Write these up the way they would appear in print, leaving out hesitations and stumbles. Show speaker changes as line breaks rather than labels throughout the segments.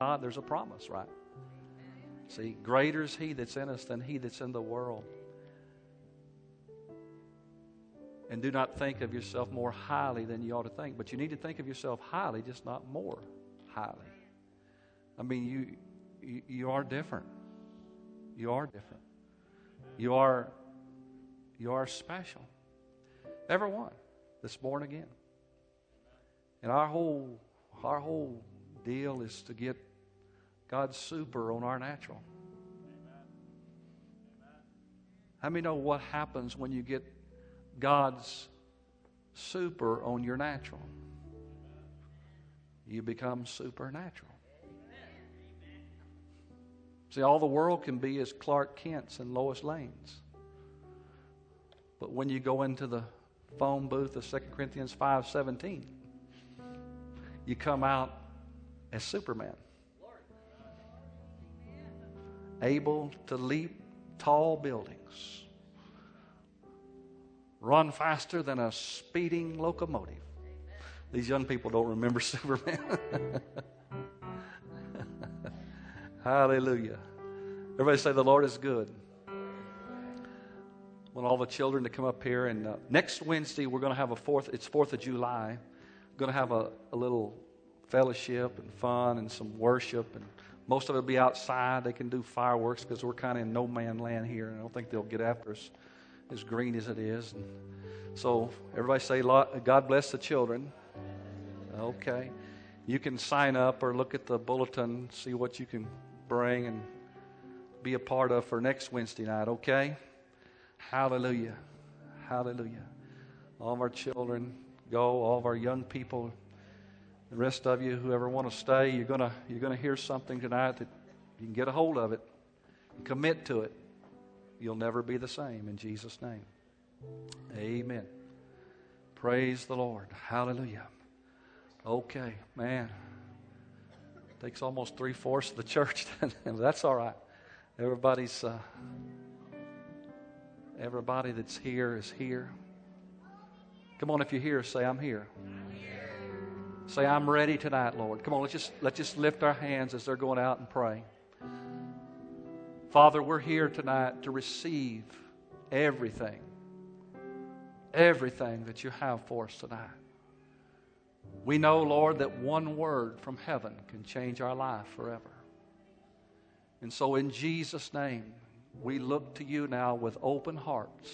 God, there's a promise, right? See, greater is He that's in us than he that's in the world. And do not think of yourself more highly than you ought to think. But you need to think of yourself highly, just not more highly. I mean, you are different. You are different. You are special. Everyone that's born again. And our whole deal is to get God's super on our natural. How many know what happens when you get God's super on your natural? You become supernatural. See, all the world can be is Clark Kent's and Lois Lane's. But when you go into the phone booth of 2 Corinthians 5:17, you come out as Superman. Able to leap tall buildings. Run faster than a speeding locomotive. These young people don't remember Superman. Hallelujah. Everybody say the Lord is good. I want all the children to come up here. And next Wednesday we're going to have it's 4th of July. We're going to have a little fellowship and fun and some worship. And most of it will be outside. They can do fireworks because we're kind of in no man land here. And I don't think they'll get after us as green as it is. And so everybody say, God bless the children. Okay. You can sign up or look at the bulletin, see what you can bring and be a part of for next Wednesday night, okay? Hallelujah. Hallelujah. All of our children go, all of our young people, the rest of you, whoever want to stay, you're gonna hear something tonight that you can get a hold of it and commit to it. You'll never be the same in Jesus' name. Amen. Praise the Lord. Hallelujah. Okay, man. Takes almost 3/4 of the church. That's all right. Everybody that's here is here. Come on, if you're here, say, I'm here. Say, I'm ready tonight, Lord. Come on, let's just lift our hands as they're going out and pray. Father, we're here tonight to receive everything that you have for us tonight. We know, Lord, that one word from heaven can change our life forever. And so in Jesus' name, we look to you now with open hearts,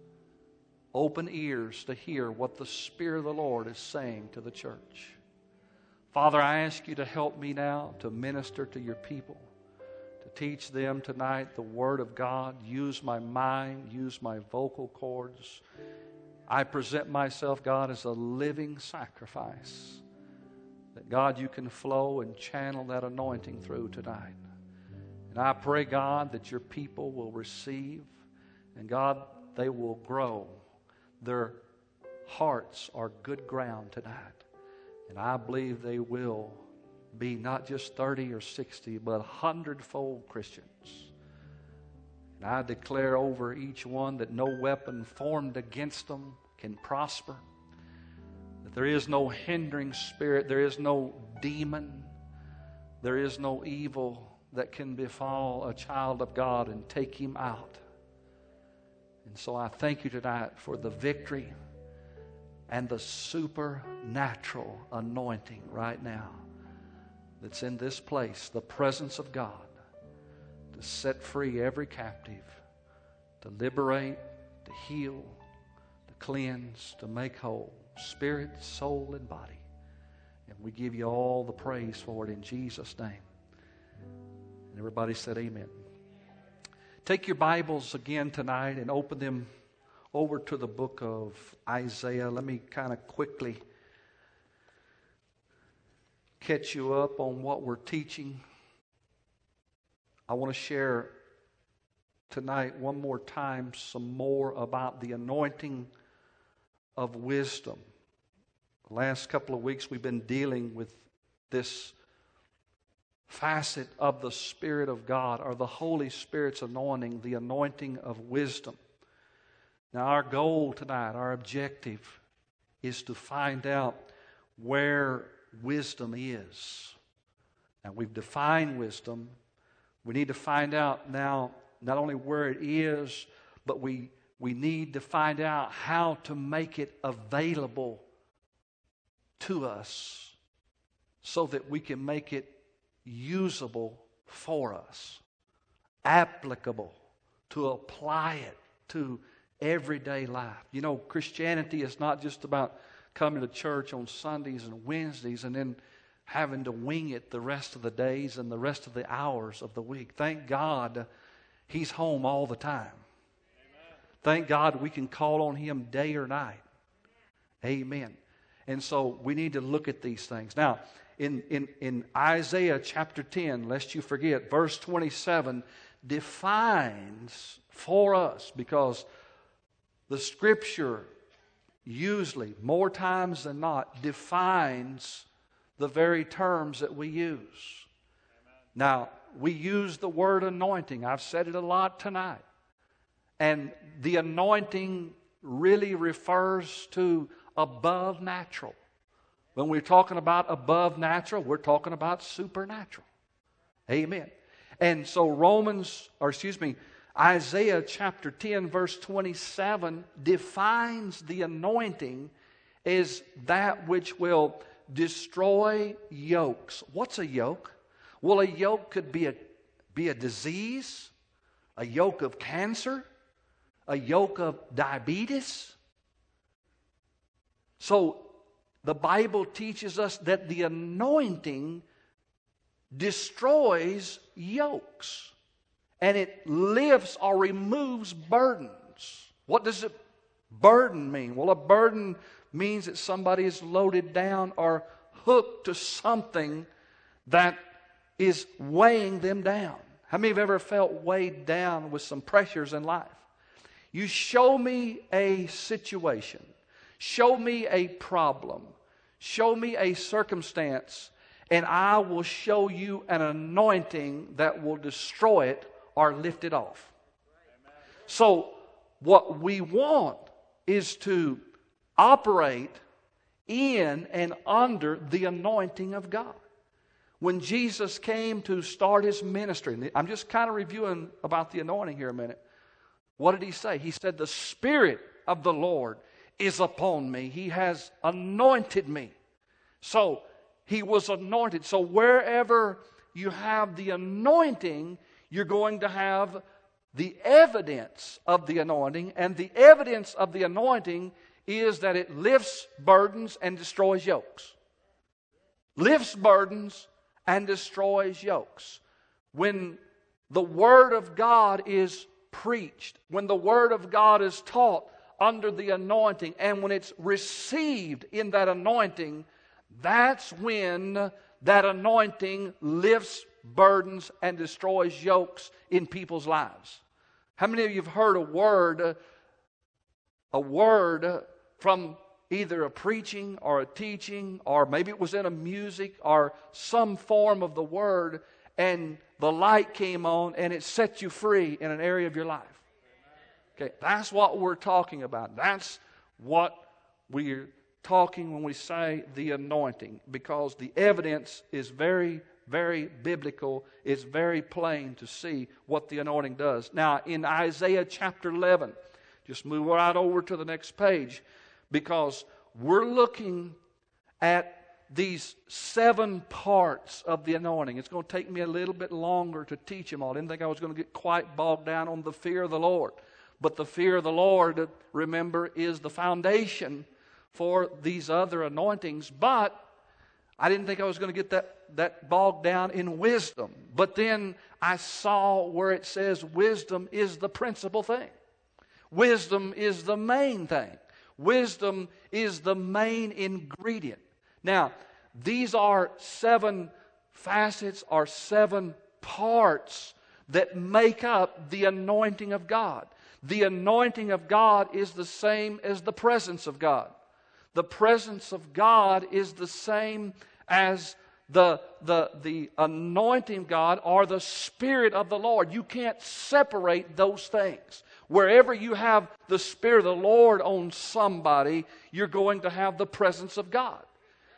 open ears to hear what the Spirit of the Lord is saying to the church. Father, I ask you to help me now to minister to your people, to teach them tonight the Word of God. Use my mind, use my vocal cords. I present myself, God, as a living sacrifice, that, God, you can flow and channel that anointing through tonight. And I pray, God, that your people will receive, and, God, they will grow. Their hearts are good ground tonight. And I believe they will be not just 30 or 60, but 100-fold Christians. And I declare over each one that no weapon formed against them can prosper. That there is no hindering spirit. There is no demon. There is no evil that can befall a child of God and take him out. And so I thank you tonight for the victory and the supernatural anointing right now that's in this place, the presence of God, to set free every captive, to liberate, to heal, to cleanse, to make whole, spirit, soul, and body. And we give you all the praise for it in Jesus' name. And everybody said amen. Take your Bibles again tonight and open them over to the book of Isaiah. Let me kind of quickly catch you up on what we're teaching. I want to share tonight one more time some more about the anointing of wisdom. The last couple of weeks we've been dealing with this facet of the Spirit of God, or the Holy Spirit's anointing, the anointing of wisdom. Now our goal tonight, our objective, is to find out where wisdom is And we've defined wisdom. We need to find out now not only where it is, but we need to find out how to make it available to us so that we can make it usable for us, applicable, to apply it to everyday life. You know, Christianity is not just about coming to church on Sundays and Wednesdays and then having to wing it the rest of the days and the rest of the hours of the week. Thank God He's home all the time. Amen. Thank God we can call on Him day or night. Amen. And so we need to look at these things. Now, in Isaiah chapter 10, lest you forget, verse 27 defines for us, because the Scripture usually, more times than not, defines the very terms that we use. Amen. Now, we use the word anointing. I've said it a lot tonight. And the anointing really refers to above natural. When we're talking about above natural, we're talking about supernatural. Amen. And so Isaiah chapter 10 verse 27 defines the anointing as that which will destroy yokes. What's a yoke? Well, a yoke could be a disease, a yoke of cancer, a yoke of diabetes. So the Bible teaches us that the anointing destroys yokes, and it lifts or removes burdens. What does a burden mean? Well, a burden means that somebody is loaded down or hooked to something that is weighing them down. How many have ever felt weighed down with some pressures in life? You show me a situation, show me a problem, show me a circumstance, and I will show you an anointing that will destroy it or lift it off. So what we want is to operate in and under the anointing of God. When Jesus came to start His ministry, I'm just kind of reviewing about the anointing here a minute. What did He say? He said, "The Spirit of the Lord is upon me. He has anointed me." So He was anointed. So wherever you have the anointing, you're going to have the evidence of the anointing. And the evidence of the anointing is that it lifts burdens and destroys yokes. Lifts burdens and destroys yokes. When the Word of God is preached, when the Word of God is taught under the anointing, and when it's received in that anointing, that's when that anointing lifts burdens and destroys yokes in people's lives. How many of you have heard a word from either a preaching or a teaching, or maybe it was in a music or some form of the Word, and the light came on and it set you free in an area of your life? Okay, that's what we're talking about. That's what we're talking when we say the anointing, because the evidence is very, very biblical. It's very plain to see what the anointing does. Now, in Isaiah chapter 11, just move right over to the next page, because we're looking at these 7 parts of the anointing. It's going to take me a little bit longer to teach them all. I didn't think I was going to get quite bogged down on the fear of the Lord. But the fear of the Lord, remember, is the foundation for these other anointings. But I didn't think I was going to get that bogged down in wisdom. But then I saw where it says wisdom is the principal thing. Wisdom is the main thing. Wisdom is the main ingredient. Now, these are 7 facets or 7 parts that make up the anointing of God. The anointing of God is the same as the presence of God. The presence of God is the same as the anointing of God or the Spirit of the Lord. You can't separate those things. Wherever you have the Spirit of the Lord on somebody, you're going to have the presence of God.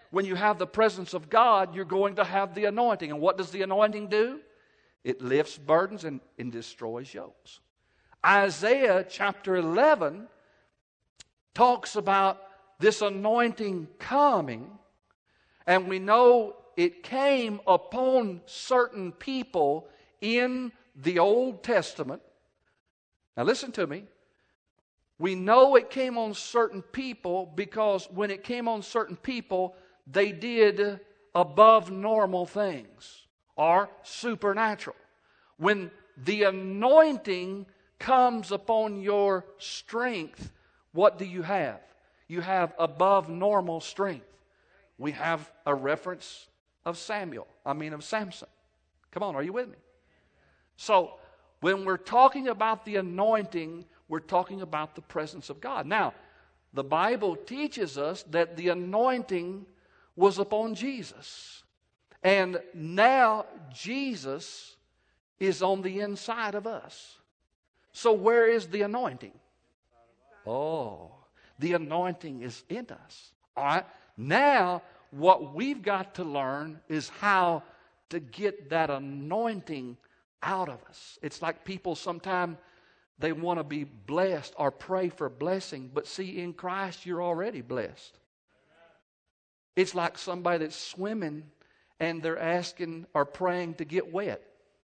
when you have the presence of God, you're going to have the anointing. And what does the anointing do? It lifts burdens and destroys yokes. Isaiah chapter 11 talks about this anointing coming, and we know it came upon certain people in the Old Testament. Now listen to me. We know it came on certain people because when it came on certain people, they did above normal things or supernatural. When the anointing comes upon your strength, what do you have? You have above normal strength. We have a reference of Samson. Come on, are you with me? So, when we're talking about the anointing, we're talking about the presence of God. Now, the Bible teaches us that the anointing was upon Jesus. And now Jesus is on the inside of us. So where is the anointing? Oh, the anointing is in us. All right. Now, what we've got to learn is how to get that anointing out of us. It's like people sometimes, they want to be blessed or pray for blessing, but see, in Christ you're already blessed. It's like somebody that's swimming and they're asking or praying to get wet.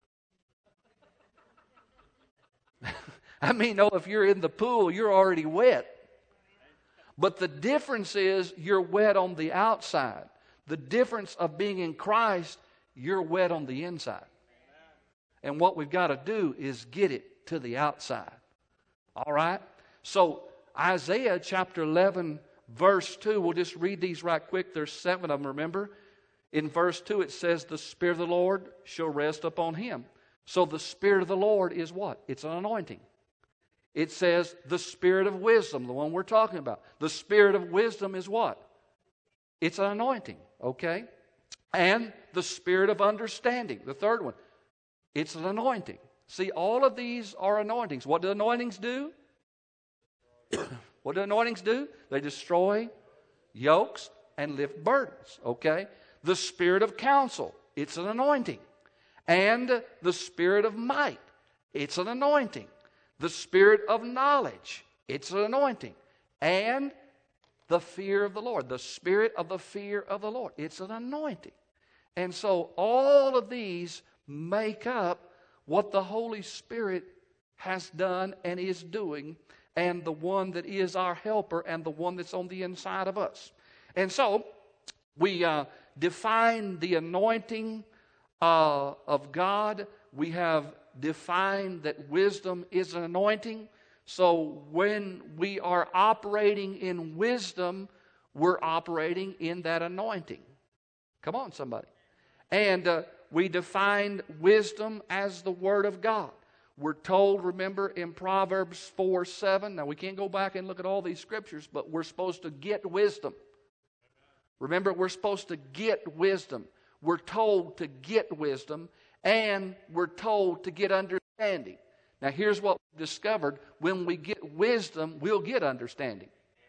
I mean, no, if you're in the pool, you're already wet. But the difference is you're wet on the outside. The difference of being in Christ, you're wet on the inside. And what we've got to do is get it to the outside. All right? So, Isaiah chapter 11, verse 2, we'll just read these right quick. There's 7 of them, remember? In verse 2, it says, the Spirit of the Lord shall rest upon him. So, the Spirit of the Lord is what? It's an anointing. It says the Spirit of wisdom, the one we're talking about. The Spirit of wisdom is what? It's an anointing, okay? And the Spirit of understanding, the third one. It's an anointing. See, all of these are anointings. What do anointings do? What do anointings do? They destroy yokes and lift burdens, okay? The Spirit of counsel, it's an anointing. And the Spirit of might, it's an anointing. The Spirit of knowledge, it's an anointing. And the fear of the Lord, the Spirit of the fear of the Lord, it's an anointing. And so all of these make up what the Holy Spirit has done and is doing, and the one that is our helper and the one that's on the inside of us. And so we define the anointing of God. We have defined that wisdom is an anointing. So when we are operating in wisdom, we're operating in that anointing. Come on, somebody. And we defined wisdom as the Word of God. We're told, remember, in Proverbs 4:7. Now, we can't go back and look at all these scriptures, but we're supposed to get wisdom. Remember, we're supposed to get wisdom. We're told to get wisdom, and we're told to get understanding. Now, here's what we discovered. When we get wisdom, we'll get understanding.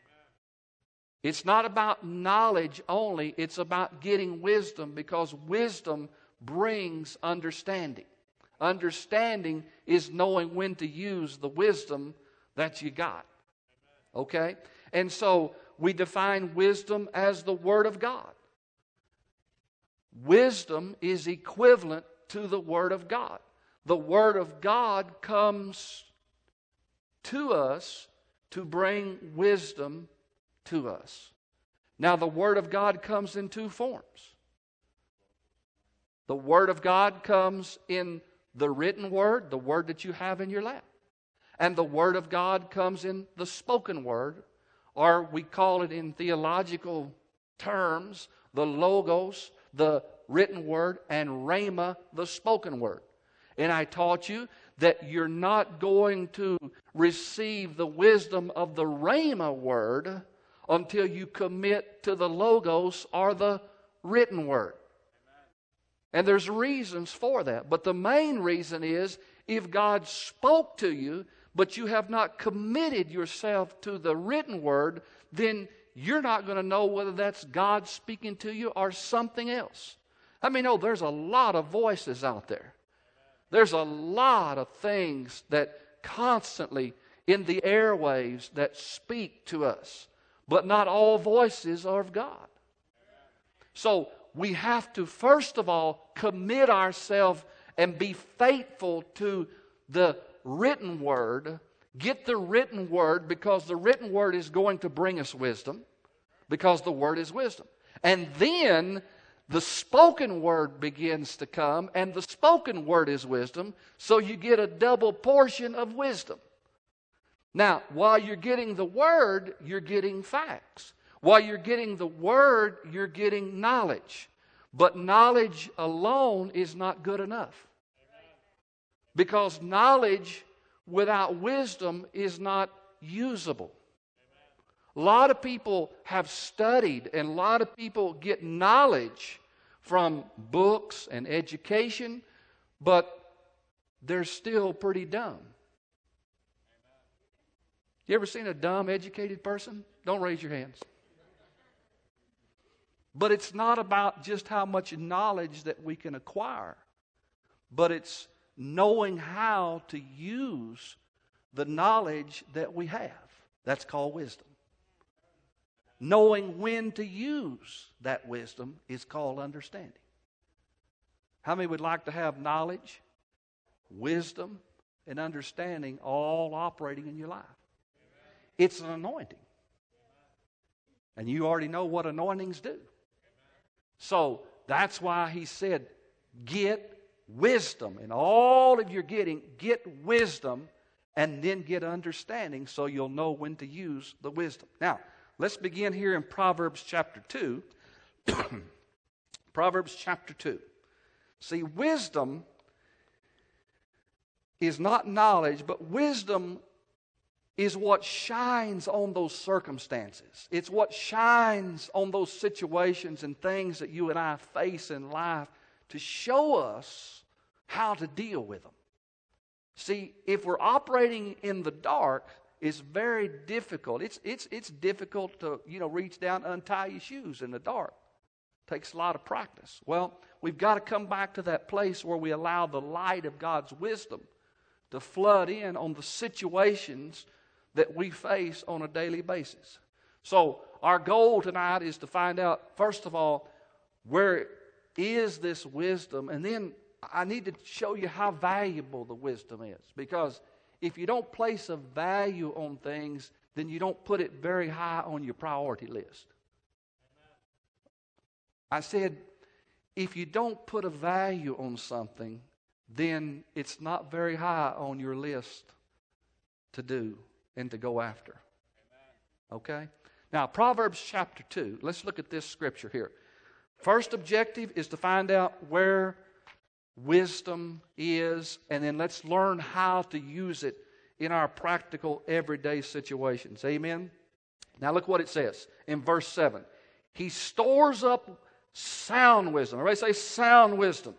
It's not about knowledge only. It's about getting wisdom, because wisdom brings understanding. Understanding is knowing when to use the wisdom that you got. Okay? And so we define wisdom as the Word of God. Wisdom is equivalent to the Word of God. The Word of God comes to us to bring wisdom to us. Now, the Word of God comes in 2 forms. The Word of God comes in the written Word, the Word that you have in your lap. And the Word of God comes in the spoken Word, or we call it in theological terms, the Logos, the written Word, and Rhema, the spoken Word. And I taught you that you're not going to receive the wisdom of the Rhema Word until you commit to the Logos, or the written Word. And there's reasons for that. But the main reason is, if God spoke to you, but you have not committed yourself to the written Word, then you're not going to know whether that's God speaking to you or something else. I mean, no, there's a lot of voices out there. There's a lot of things that constantly in the airwaves that speak to us. But not all voices are of God. So we have to, first of all, commit ourselves and be faithful to the written word. Get the written word, because the written word is going to bring us wisdom, because the word is wisdom. And then the spoken word begins to come, and the spoken word is wisdom, so you get a double portion of wisdom. Now, while you're getting the word, you're getting facts. While you're getting the word, you're getting knowledge. But knowledge alone is not good enough. Because knowledge without wisdom is not usable. A lot of people have studied, and a lot of people get knowledge from books and education, but they're still pretty dumb. You ever seen a dumb, educated person? Don't raise your hands. But it's not about just how much knowledge that we can acquire, but it's knowing how to use the knowledge that we have. That's called wisdom. Knowing when to use that wisdom is called understanding. How many would like to have knowledge, wisdom, and understanding all operating in your life? It's an anointing. And you already know what anointings do. So that's why he said, get wisdom. In all of your getting, get wisdom and then get understanding so you'll know when to use the wisdom. Now, let's begin here in Proverbs chapter 2. Proverbs chapter 2. See, wisdom is not knowledge, but wisdom is what shines on those circumstances. It's what shines on those situations and things that you and I face in life to show us how to deal with them. See, if we're operating in the dark, it's very difficult. It's difficult to, reach down and untie your shoes in the dark. It takes a lot of practice. Well, we've got to come back to that place where we allow the light of God's wisdom to flood in on the situations that we face on a daily basis. So our goal tonight is to find out, first of all, where is this wisdom? And then I need to show you how valuable the wisdom is. Because if you don't place a value on things, then you don't put it very high on your priority list. I said, if you don't put a value on something, then it's not very high on your list to do and to go after. Okay? Now, Proverbs chapter 2. Let's look at this scripture here. First objective is to find out where wisdom is, and then let's learn how to use it in our practical everyday situations. Amen? Now look what it says in verse 7. He stores up sound wisdom. Everybody say sound wisdom.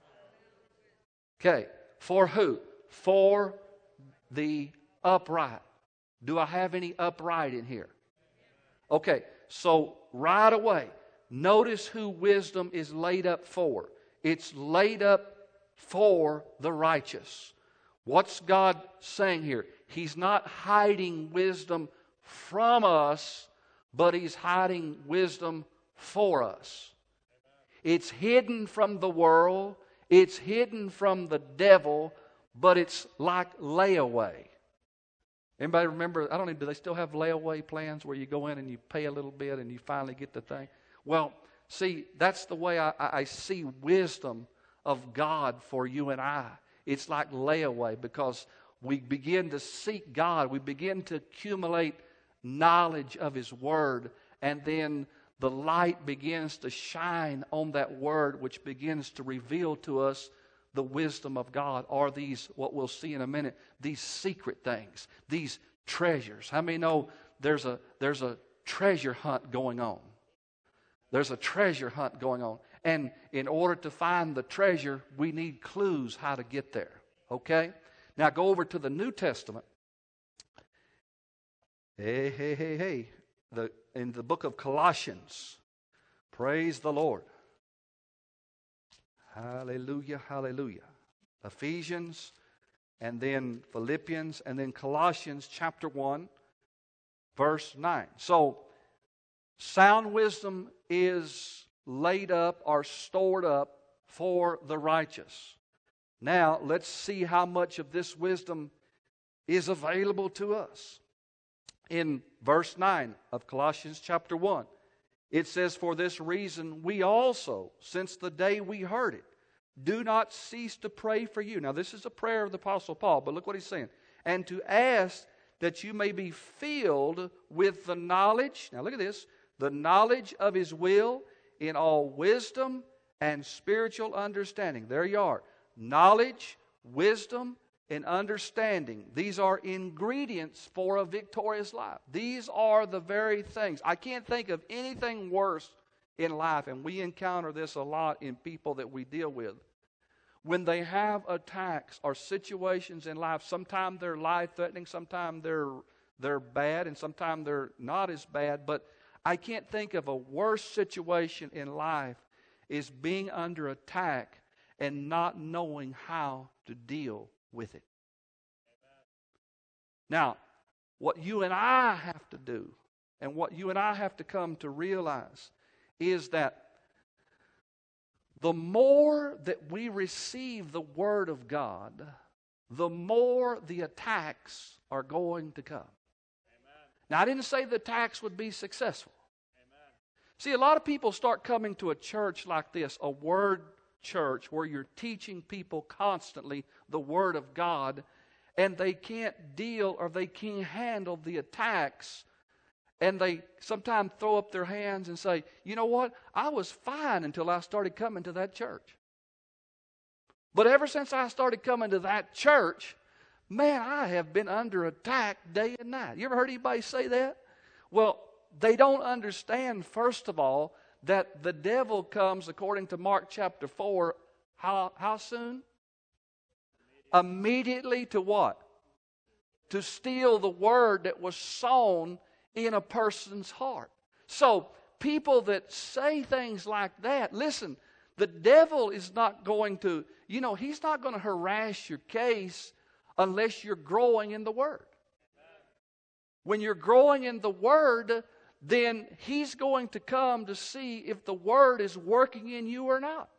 Okay. For who? For the upright. Do I have any upright in here? Okay. So right away, notice who wisdom is laid up for. It's laid up for the righteous. What's God saying here? He's not hiding wisdom from us, but He's hiding wisdom for us. It's hidden from the world. It's hidden from the devil, but it's like layaway. Anybody remember, I don't know, do they still have layaway plans where you go in and you pay a little bit and you finally get the thing? Well, see, that's the way I see wisdom of God for you and I. It's like layaway, because we begin to seek God. We begin to accumulate knowledge of His Word, and then the light begins to shine on that Word, which begins to reveal to us the wisdom of God, or these, what we'll see in a minute, these secret things, these treasures. How many know there's a treasure hunt going on? There's a treasure hunt going on. And in order to find the treasure, we need clues how to get there. Okay? Now go over to the New Testament. Hey. in the book of Colossians. Praise the Lord. Hallelujah, hallelujah. Ephesians, and then Philippians, and then Colossians chapter 1, verse 9. So, sound wisdom is laid up or stored up for the righteous. Now, let's see how much of this wisdom is available to us. In verse 9 of Colossians chapter 1, it says, "For this reason we also, since the day we heard it, do not cease to pray for you." Now, this is a prayer of the Apostle Paul, but look what he's saying. "And to ask that you may be filled with the knowledge," now look at this, "the knowledge of His will in all wisdom and spiritual understanding." There you are. Knowledge, wisdom, and understanding. These are ingredients for a victorious life. These are the very things. I can't think of anything worse in life, and we encounter this a lot in people that we deal with. When they have attacks or situations in life, sometimes they're life-threatening, sometimes they're bad, and sometimes they're not as bad, but I can't think of a worse situation in life is being under attack and not knowing how to deal with it. Now, what you and I have to do, and what you and I have to come to realize, is that the more that we receive the Word of God, the more the attacks are going to come. Amen. Now, I didn't say the attacks would be successful. Amen. See, a lot of people start coming to a church like this, a Word church, where you're teaching people constantly the Word of God, and they can't deal or they can't handle the attacks. And they sometimes throw up their hands and say, "You know what? I was fine until I started coming to that church. But ever since I started coming to that church, man, I have been under attack day and night." You ever heard anybody say that? Well, they don't understand, first of all, that the devil comes, according to Mark chapter 4, how soon? Immediately to what? To steal the word that was sown in a person's heart. So, people that say things like that, listen, the devil is not going to, he's not going to harass your case unless you're growing in the Word. When you're growing in the Word, then he's going to come to see if the Word is working in you or not.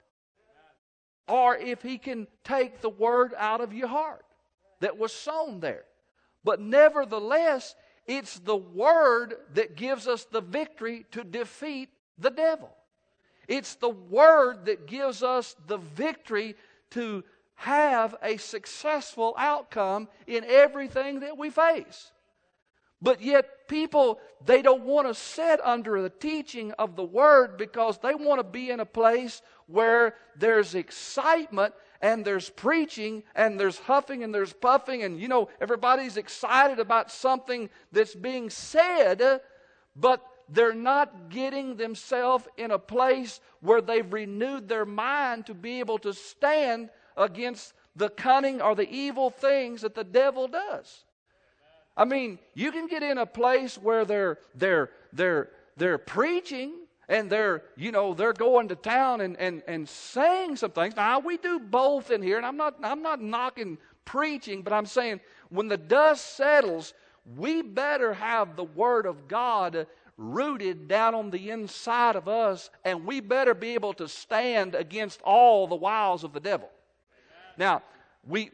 Or if he can take the Word out of your heart that was sown there. But nevertheless, it's the Word that gives us the victory to defeat the devil. It's the Word that gives us the victory to have a successful outcome in everything that we face. But yet people, they don't want to sit under the teaching of the Word because they want to be in a place where there's excitement and there's preaching and there's huffing and there's puffing and everybody's excited about something that's being said, but they're not getting themselves in a place where they've renewed their mind to be able to stand against the cunning or the evil things that the devil does. I mean, you can get in a place where they're preaching and they're going to town and saying some things. Now, we do both in here, and I'm not knocking preaching, but I'm saying when the dust settles, we better have the Word of God rooted down on the inside of us, and we better be able to stand against all the wiles of the devil. Now, we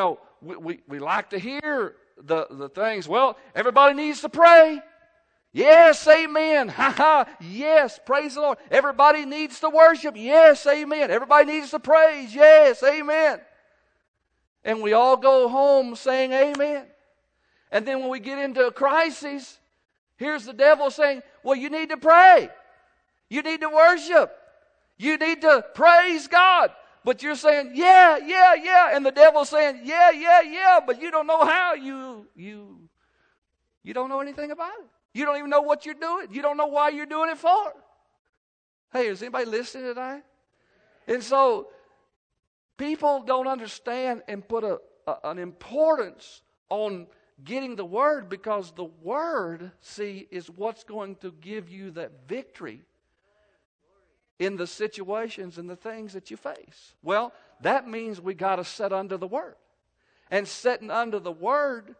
like to hear the things. Well, everybody needs to pray. Yes, amen. Ha ha. Yes, praise the Lord. Everybody needs to worship. Yes, amen. Everybody needs to praise. Yes, amen. And we all go home saying amen. And then when we get into a crisis, here's the devil saying, "Well, you need to pray. You need to worship. You need to praise God." But you're saying, yeah. And the devil's saying, yeah. But you don't know how. You don't know anything about it. You don't even know what you're doing. You don't know why you're doing it for. Hey, is anybody listening tonight? And so, people don't understand and put an importance on getting the Word, because the Word, see, is what's going to give you that victory in the situations and the things that you face. Well, that means we got to sit under the Word. And sitting under the Word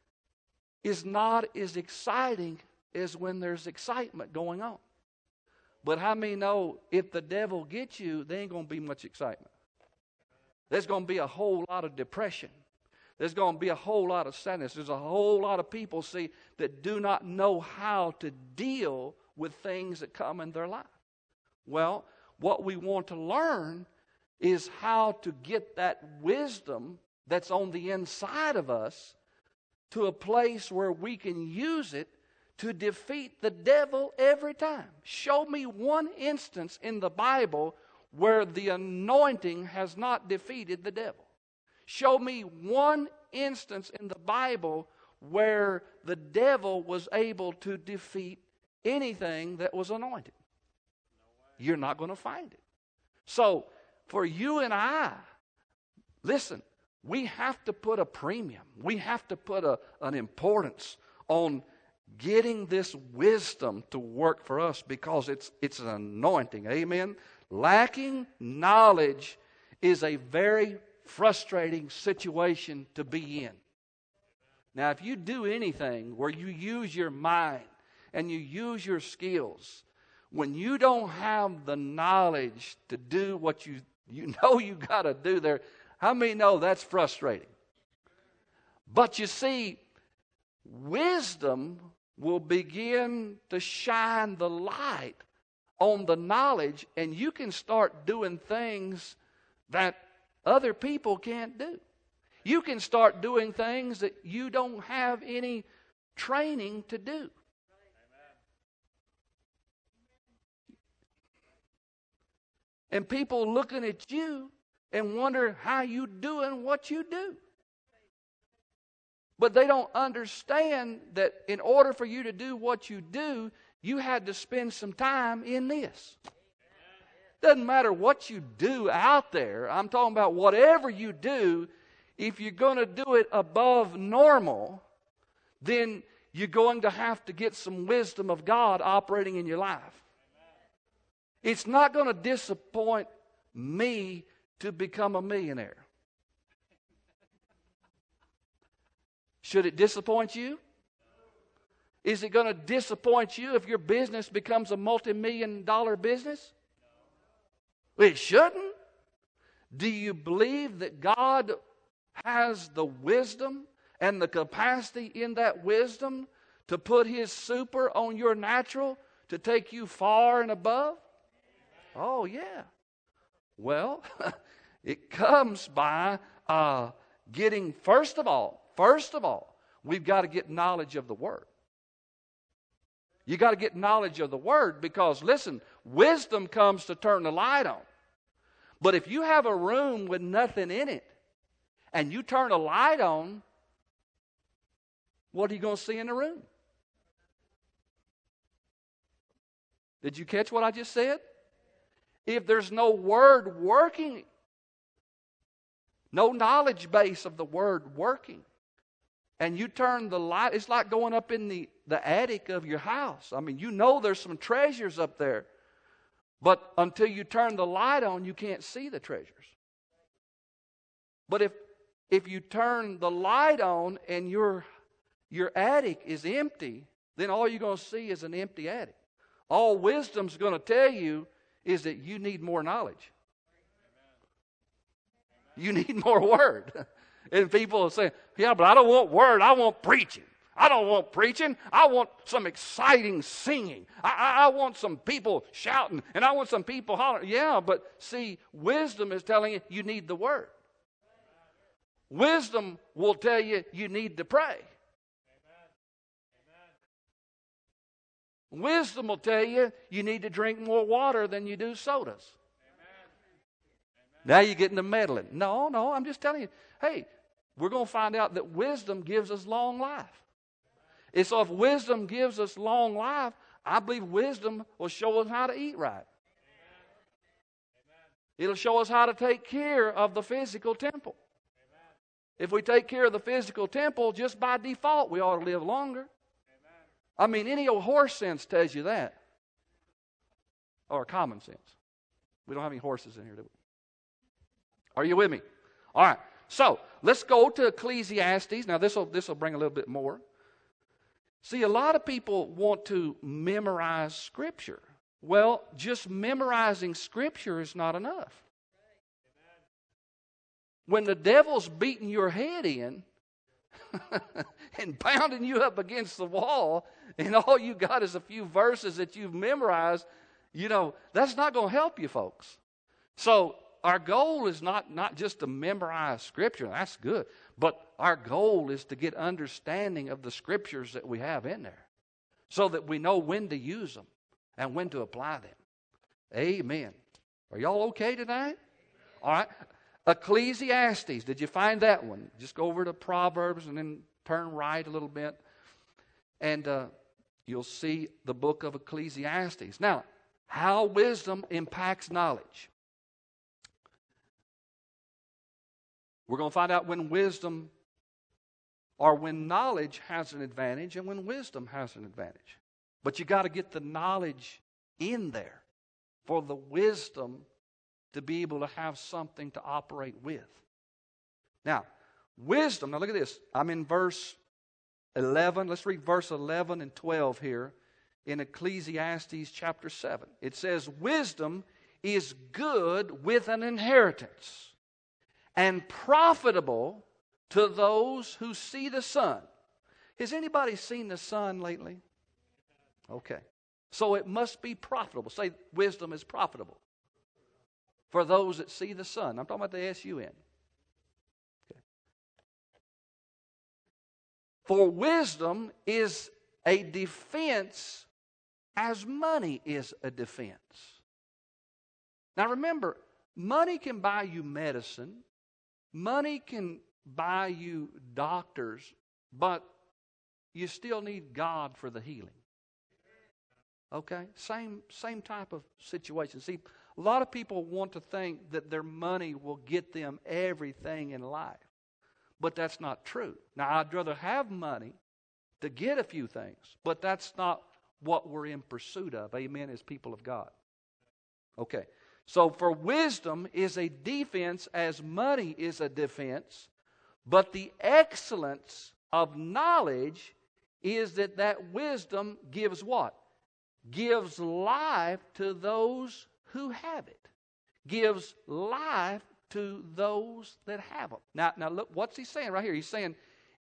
is not as exciting as when there's excitement going on. But how many know if the devil gets you, there ain't going to be much excitement. There's going to be a whole lot of depression. There's going to be a whole lot of sadness. There's a whole lot of people, see, that do not know how to deal with things that come in their life. Well, what we want to learn is how to get that wisdom that's on the inside of us to a place where we can use it to defeat the devil every time. Show me one instance in the Bible where the anointing has not defeated the devil. Show me one instance in the Bible where the devil was able to defeat anything that was anointed. You're not going to find it. So, for you and I, listen, we have to put a premium. We have to put an importance on getting this wisdom to work for us, because it's an anointing. Amen? Lacking knowledge is a very frustrating situation to be in. Now, if you do anything where you use your mind and you use your skills, when you don't have the knowledge to do what you know you got to do there, how many know that's frustrating? But you see, wisdom will begin to shine the light on the knowledge, and you can start doing things that other people can't do. You can start doing things that you don't have any training to do. And people looking at you and wonder how you doing what you do. But they don't understand that in order for you to do what you do, you had to spend some time in this. Doesn't matter what you do out there. I'm talking about whatever you do. If you're going to do it above normal, then you're going to have to get some wisdom of God operating in your life. It's not going to disappoint me to become a millionaire. Should it disappoint you? Is it going to disappoint you if your business becomes a multi-million-dollar business? It shouldn't. Do you believe that God has the wisdom and the capacity in that wisdom to put His super on your natural to take you far and above? Oh, yeah. Well, it comes by getting, first of all, we've got to get knowledge of the Word. You got to get knowledge of the Word, because, listen, wisdom comes to turn the light on. But if you have a room with nothing in it, and you turn a light on, what are you going to see in the room? Did you catch what I just said? If there's no Word working, no knowledge base of the Word working, and you turn the light, it's like going up in the attic of your house. I mean, you know there's some treasures up there, but until you turn the light on, you can't see the treasures. But if you turn the light on and your attic is empty, then all you're going to see is an empty attic. All wisdom's going to tell you is that you need more knowledge. You need more Word. And people are saying, yeah, but I don't want Word, I want preaching. I don't want preaching. I want some exciting singing. I want some people shouting, and I want some people hollering. Yeah, but see, wisdom is telling you you need the Word. Wisdom will tell you you need to pray. Wisdom will tell you you need to drink more water than you do sodas. Now you're getting to meddling. No, I'm just telling you, hey, we're going to find out that wisdom gives us long life. And so if wisdom gives us long life, I believe wisdom will show us how to eat right. It'll show us how to take care of the physical temple. If we take care of the physical temple, just by default, we ought to live longer. I mean, any old horse sense tells you that. Or common sense. We don't have any horses in here, do we? Are you with me? All right. So, let's go to Ecclesiastes. Now, this will bring a little bit more. See, a lot of people want to memorize Scripture. Well, just memorizing Scripture is not enough. When the devil's beating your head in and pounding you up against the wall, and all you got is a few verses that you've memorized, that's not going to help you, folks. So our goal is not just to memorize Scripture. That's good. But our goal is to get understanding of the Scriptures that we have in there so that we know when to use them and when to apply them. Amen. Are y'all okay tonight? All right. Ecclesiastes. Did you find that one? Just go over to Proverbs and then turn right a little bit. And you'll see the book of Ecclesiastes. Now, how wisdom impacts knowledge. We're going to find out when wisdom or when knowledge has an advantage and when wisdom has an advantage. But you got to get the knowledge in there for the wisdom to be able to have something to operate with. Now, wisdom, now look at this. I'm in verse 11. Let's read verse 11 and 12 here in Ecclesiastes chapter 7. It says, wisdom is good with an inheritance and profitable to those who see the sun. Has anybody seen the sun lately? Okay. So it must be profitable. Say, wisdom is profitable for those that see the sun. I'm talking about the S-U-N. Okay. For wisdom is a defense as money is a defense. Now remember, money can buy you medicine. Money can buy you doctors, but you still need God for the healing. Okay? Same type of situation. See, a lot of people want to think that their money will get them everything in life. But that's not true. Now, I'd rather have money to get a few things, but that's not what we're in pursuit of. Amen, as people of God. Okay. So, for wisdom is a defense as money is a defense, but the excellence of knowledge is that wisdom gives what? Gives life to those who have it. Gives life to those that have them. Now look, what's he saying right here? He's saying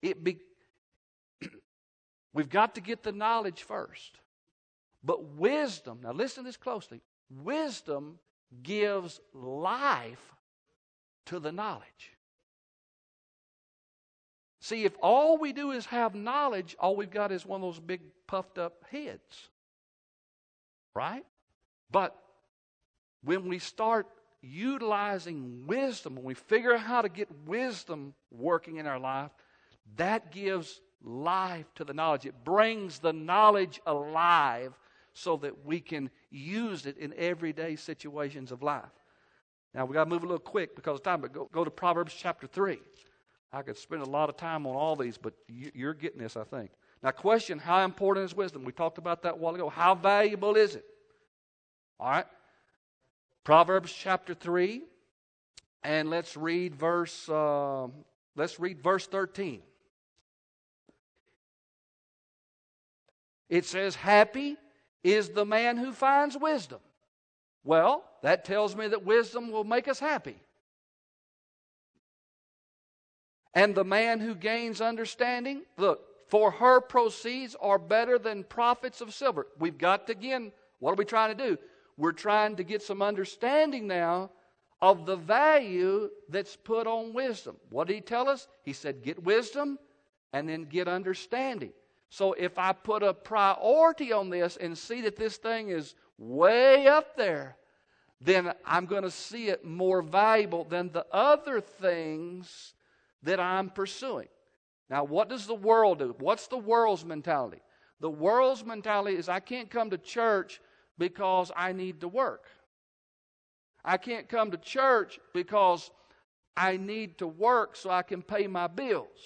we've got to get the knowledge first. But wisdom, now listen to this closely, wisdom gives life to the knowledge. See, if all we do is have knowledge, all we've got is one of those big puffed up heads. Right? But when we start utilizing wisdom, when we figure out how to get wisdom working in our life, that gives life to the knowledge. It brings the knowledge alive so that we can use it in everyday situations of life. Now, we've got to move a little quick because of time, but go to Proverbs chapter 3. I could spend a lot of time on all these, but you're getting this, I think. Now, question, how important is wisdom? We talked about that a while ago. How valuable is it? All right. Proverbs chapter 3, and let's read verse 13. It says, happy is the man who finds wisdom. Well, that tells me that wisdom will make us happy. And the man who gains understanding, look, for her proceeds are better than profits of silver. We've got to, again, what are we trying to do? We're trying to get some understanding now of the value that's put on wisdom. What did he tell us? He said, get wisdom and then get understanding. So if I put a priority on this and see that this thing is way up there, then I'm going to see it more valuable than the other things that I'm pursuing. Now, what does the world do? What's the world's mentality? The world's mentality is I can't come to church because I need to work. I can't come to church because I need to work so I can pay my bills.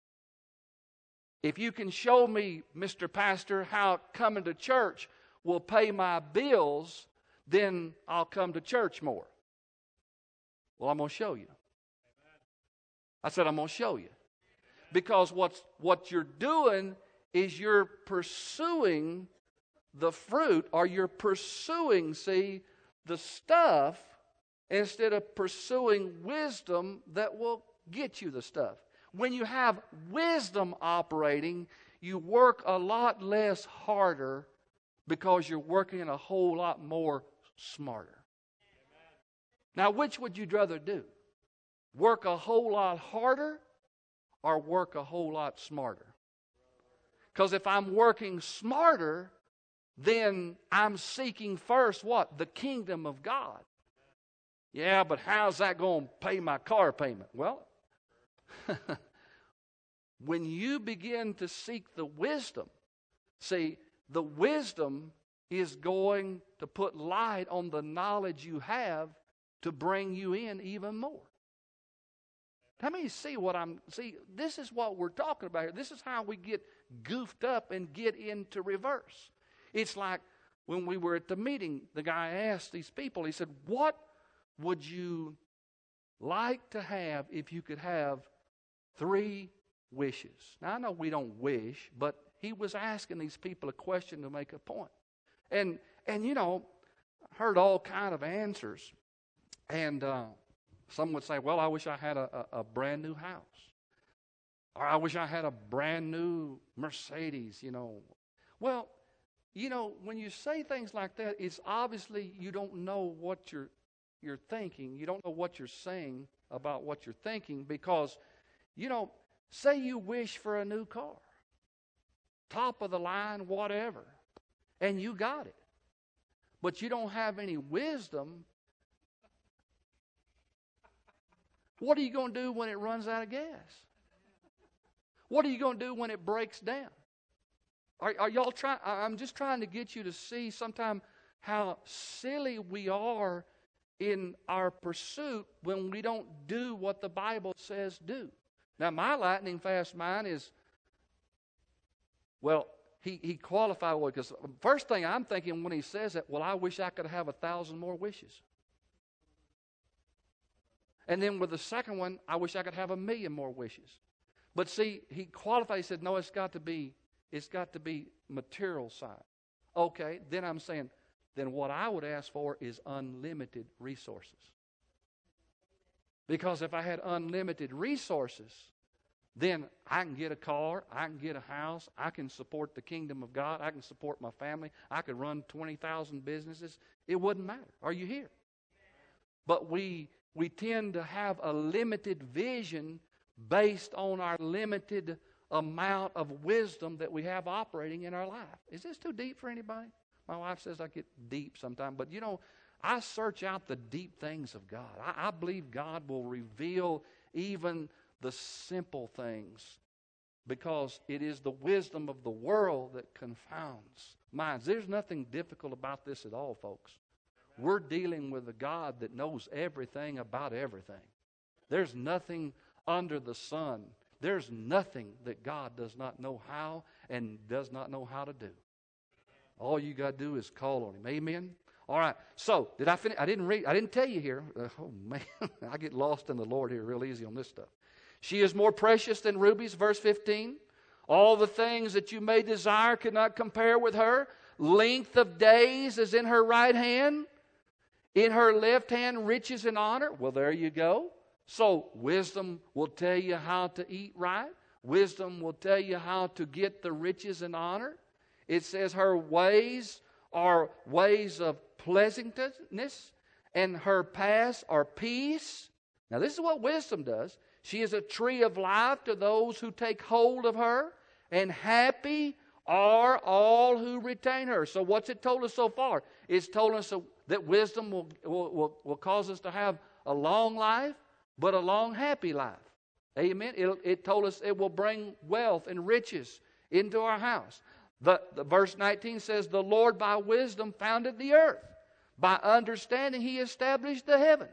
If you can show me, Mr. Pastor, how coming to church will pay my bills, then I'll come to church more. Well, I'm going to show you. I said, I'm going to show you. Because what you're doing is you're pursuing the fruit, or you're pursuing, see, the stuff, instead of pursuing wisdom that will get you the stuff. When you have wisdom operating, you work a lot less harder because you're working a whole lot more smarter. Now, which would you rather do? Work a whole lot harder or work a whole lot smarter? Because if I'm working smarter, then I'm seeking first what? The kingdom of God. Yeah, but how's that going to pay my car payment? Well, when you begin to seek the wisdom, see, the wisdom is going to put light on the knowledge you have to bring you in even more. How many see this is what we're talking about here. This is how we get goofed up and get into reverse. It's like when we were at the meeting, the guy asked these people, he said, what would you like to have if you could have 3 wishes? Now, I know we don't wish, but he was asking these people a question to make a point. And you know, heard all kind of answers. And some would say, well, I wish I had a brand new house. Or I wish I had a brand new Mercedes, you know. Well, you know, when you say things like that, it's obviously you don't know what you're thinking. You don't know what you're saying about what you're thinking, because, you know, say you wish for a new car, top of the line, whatever, and you got it, but you don't have any wisdom. What are you going to do when it runs out of gas? What are you going to do when it breaks down? Are y'all trying? I'm just trying to get you to see sometime how silly we are in our pursuit when we don't do what the Bible says do. Now, my lightning fast mind is, well, he qualified well, because first thing I'm thinking when he says that, well, I wish I could have 1,000 more wishes. And then with the second one, I wish I could have 1,000,000 more wishes. But see, he qualified. He said, no, it's got to be material side. Okay, then I'm saying, then what I would ask for is unlimited resources. Because if I had unlimited resources, then I can get a car, I can get a house, I can support the kingdom of God, I can support my family, I could run 20,000 businesses. It wouldn't matter. Are you here? But we tend to have a limited vision based on our limited amount of wisdom that we have operating in our life. Is this too deep for anybody? My wife says I get deep sometimes, but you know, I search out the deep things of God. I believe God will reveal even the simple things, because it is the wisdom of the world that confounds minds. There's nothing difficult about this at all, folks. We're dealing with a God that knows everything about everything. There's nothing under the sun. There's nothing that God does not know how and does not know how to do. All you got to do is call on Him. Amen? All right. So, did I finish? I didn't tell you here. Oh, man. I get lost in the Lord here real easy on this stuff. She is more precious than rubies, verse 15. All the things that you may desire could not compare with her. Length of days is in her right hand. In her left hand, riches and honor. Well, there you go. So, wisdom will tell you how to eat right. Wisdom will tell you how to get the riches and honor. It says her ways are ways of pleasantness, and her paths are peace. Now, this is what wisdom does. She is a tree of life to those who take hold of her, and happy are all who retain her. So what's it told us so far? It's told us that wisdom will cause us to have a long life, but a long, happy life. Amen? It told us it will bring wealth and riches into our house. The verse 19 says, the Lord by wisdom founded the earth. By understanding He established the heavens.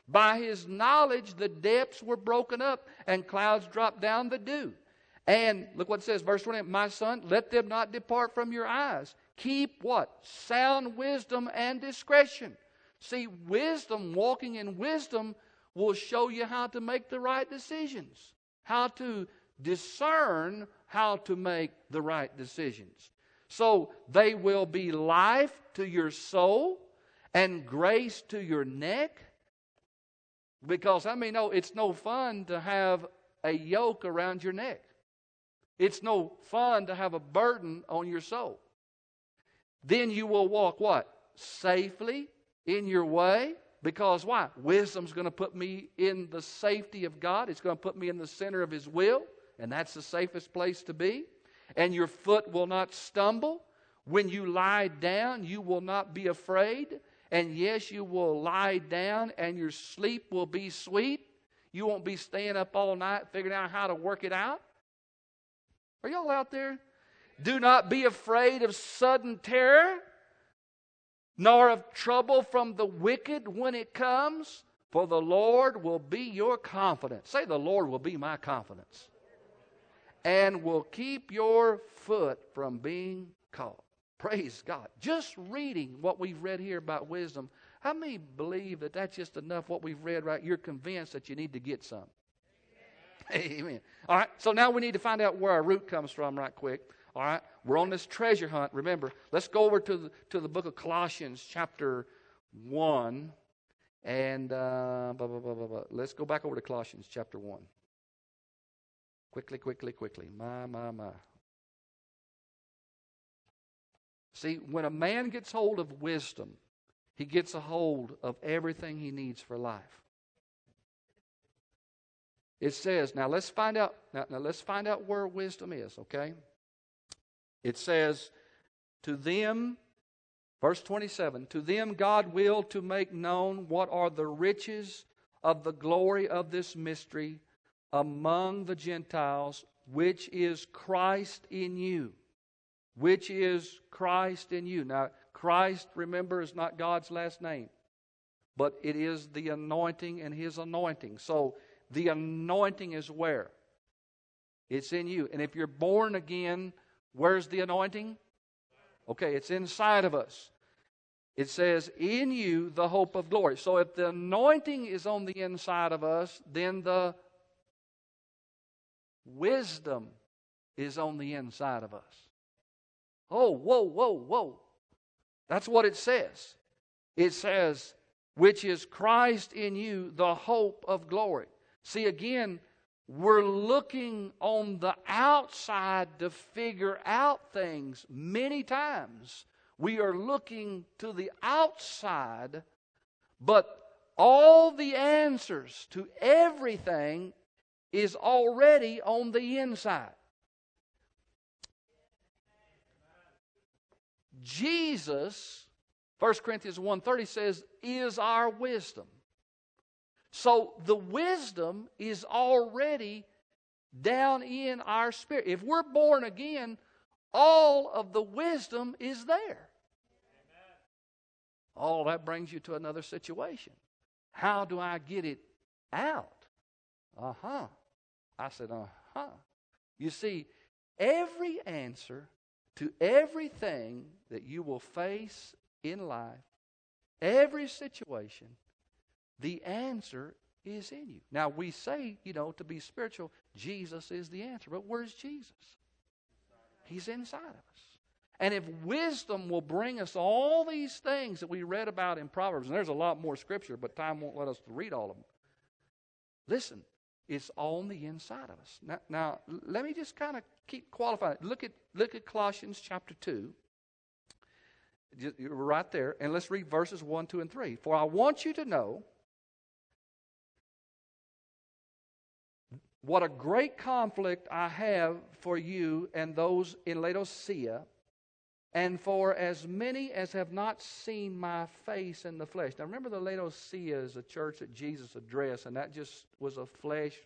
By his knowledge, the depths were broken up, and clouds dropped down the dew. And look what it says, verse 20, my son, let them not depart from your eyes. Keep what? Sound wisdom and discretion. See, wisdom, walking in wisdom, will show you how to make the right decisions, how to discern how to make the right decisions. So they will be life to your soul and grace to your neck. Because I mean, no, it's no fun to have a yoke around your neck. It's no fun to have a burden on your soul. Then you will walk what? Safely in your way. Because why? Wisdom's going to put me in the safety of God. It's going to put me in the center of His will. And that's the safest place to be. And your foot will not stumble. When you lie down, you will not be afraid. And yes, you will lie down and your sleep will be sweet. You won't be staying up all night figuring out how to work it out. Are y'all out there? Do not be afraid of sudden terror, nor of trouble from the wicked when it comes, for the Lord will be your confidence. Say, the Lord will be my confidence. And will keep your foot from being caught. Praise God. Just reading what we've read here about wisdom, how many believe that that's just enough what we've read, right? You're convinced that you need to get some. Amen. All right, so now we need to find out where our root comes from right quick. All right, we're on this treasure hunt. Remember, let's go over to the book of Colossians chapter 1. And let's go back over to Colossians chapter 1. Quickly. My. See, when a man gets hold of wisdom, he gets a hold of everything he needs for life. It says, now let's find out where wisdom is, okay? It says, to them, verse 27, to them God willed to make known what are the riches of the glory of this mystery among the Gentiles, which is Christ in you. Which is Christ in you. Now, Christ, remember, is not God's last name, but it is the anointing and His anointing. So, the anointing is where? It's in you. And if you're born again, where's the anointing? Okay, it's inside of us. It says, in you, the hope of glory. So if the anointing is on the inside of us, then the wisdom is on the inside of us. Oh, whoa. That's what it says. It says, which is Christ in you, the hope of glory. See, again, we're looking on the outside to figure out things many times. We are looking to the outside, but all the answers to everything is already on the inside. Jesus, 1 Corinthians 1:30 says, is our wisdom. So the wisdom is already down in our spirit. If we're born again, all of the wisdom is there. Amen. Oh, that brings you to another situation. How do I get it out? I said, You see, every answer to everything that you will face in life, every situation, the answer is in you. Now, we say, to be spiritual, Jesus is the answer. But where's Jesus? He's inside of us. And if wisdom will bring us all these things that we read about in Proverbs, and there's a lot more scripture, but time won't let us read all of them. Listen, it's on the inside of us. Now let me just kind of keep qualifying. Look at Colossians chapter 2. You're right there. And let's read verses 1, 2, and 3. For I want you to know what a great conflict I have for you and those in Laodicea, and for as many as have not seen my face in the flesh. Now remember, the Laodicea is a church that Jesus addressed, and that just was a flesh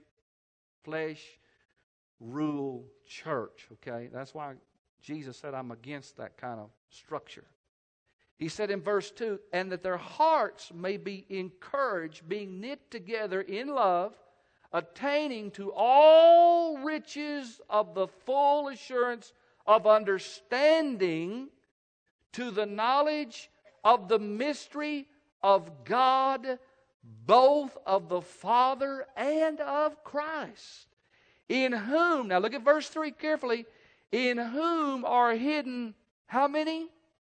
rule church, okay? That's why Jesus said, I'm against that kind of structure. He said in verse 2, and that their hearts may be encouraged, being knit together in love, attaining to all riches of the full assurance of understanding, to the knowledge of the mystery of God, both of the Father and of Christ, in whom, now look at verse 3 carefully, in whom are hidden, how many?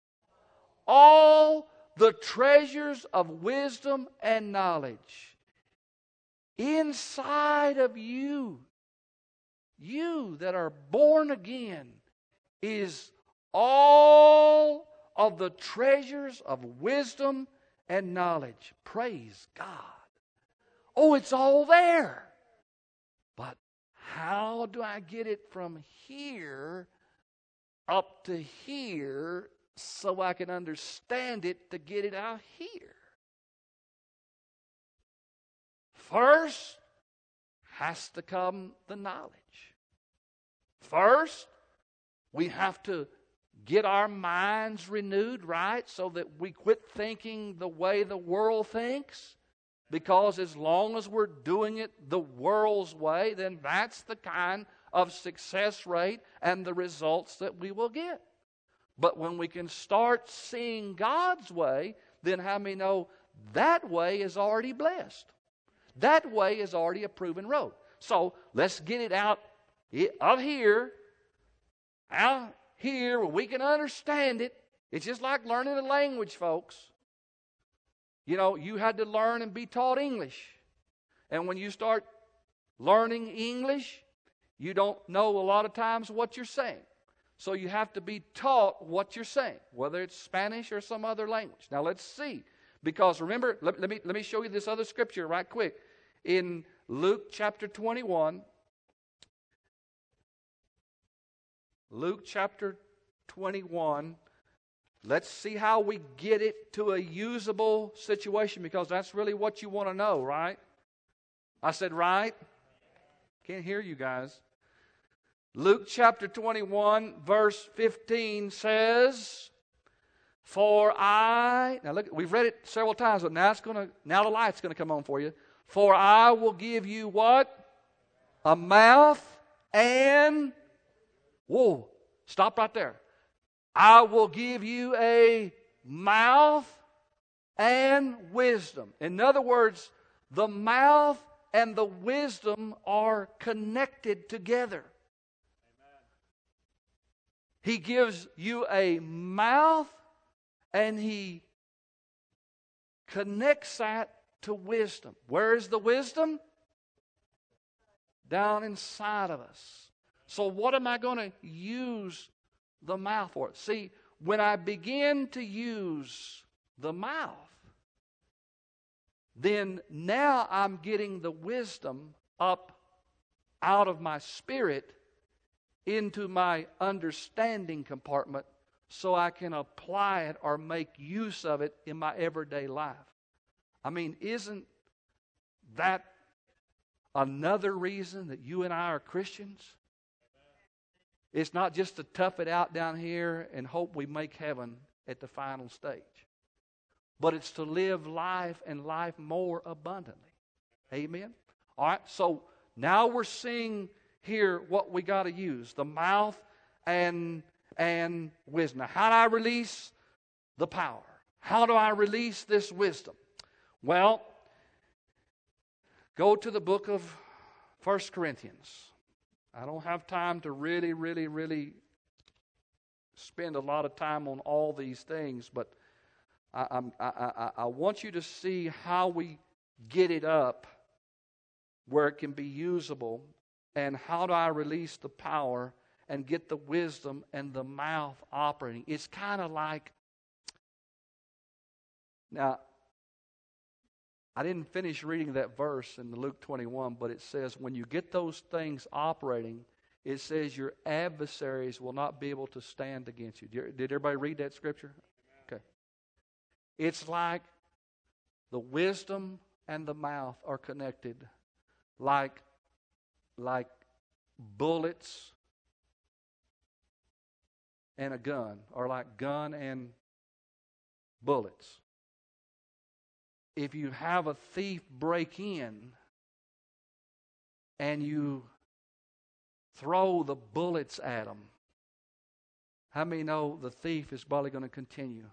All the treasures of wisdom and knowledge. Inside of you, you that are born again, is all of the treasures of wisdom and knowledge. Praise God. Oh, it's all there. But how do I get it from here up to here so I can understand it to get it out here? First has to come the knowledge. First, we have to get our minds renewed, right? So that we quit thinking the way the world thinks. Because as long as we're doing it the world's way, then that's the kind of success rate and the results that we will get. But when we can start seeing God's way, then how many know that way is already blessed? That way is already a proven road. So let's get it out of here, out here where we can understand it. It's just like learning a language, folks. You know, you had to learn and be taught English. And when you start learning English, you don't know a lot of times what you're saying. So you have to be taught what you're saying, whether it's Spanish or some other language. Now let's see. Because remember, let me show you this other scripture right quick. In Luke chapter 21, Luke chapter 21, let's see how we get it to a usable situation, because that's really what you want to know, right? I said right? Can't hear you guys. Luke chapter 21, verse 15 says, for I, now look, we've read it several times, but now the light's going to come on for you. For I will give you what? A mouth and, whoa, stop right there. I will give you a mouth and wisdom. In other words, the mouth and the wisdom are connected together. He gives you a mouth and He connects that to wisdom. Where is the wisdom? Down inside of us. So what am I going to use the mouth for? See, when I begin to use the mouth, then now I'm getting the wisdom up out of my spirit into my understanding compartment so I can apply it or make use of it in my everyday life. I mean, isn't that another reason that you and I are Christians? It's not just to tough it out down here and hope we make heaven at the final stage. But it's to live life and life more abundantly. Amen? All right, so now we're seeing here what we got to use. The mouth and wisdom. Now, how do I release the power? How do I release this wisdom? Well, go to the book of 1 Corinthians. I don't have time to really spend a lot of time on all these things, but I want you to see how we get it up where it can be usable, and how do I release the power and get the wisdom and the mouth operating. It's kind of like, now, I didn't finish reading that verse in Luke 21, but it says when you get those things operating, it says your adversaries will not be able to stand against you. Did everybody read that scripture? Okay. It's like the wisdom and the mouth are connected like bullets and a gun, or like gun and bullets. If you have a thief break in and you throw the bullets at them, how many know the thief is probably going to continue?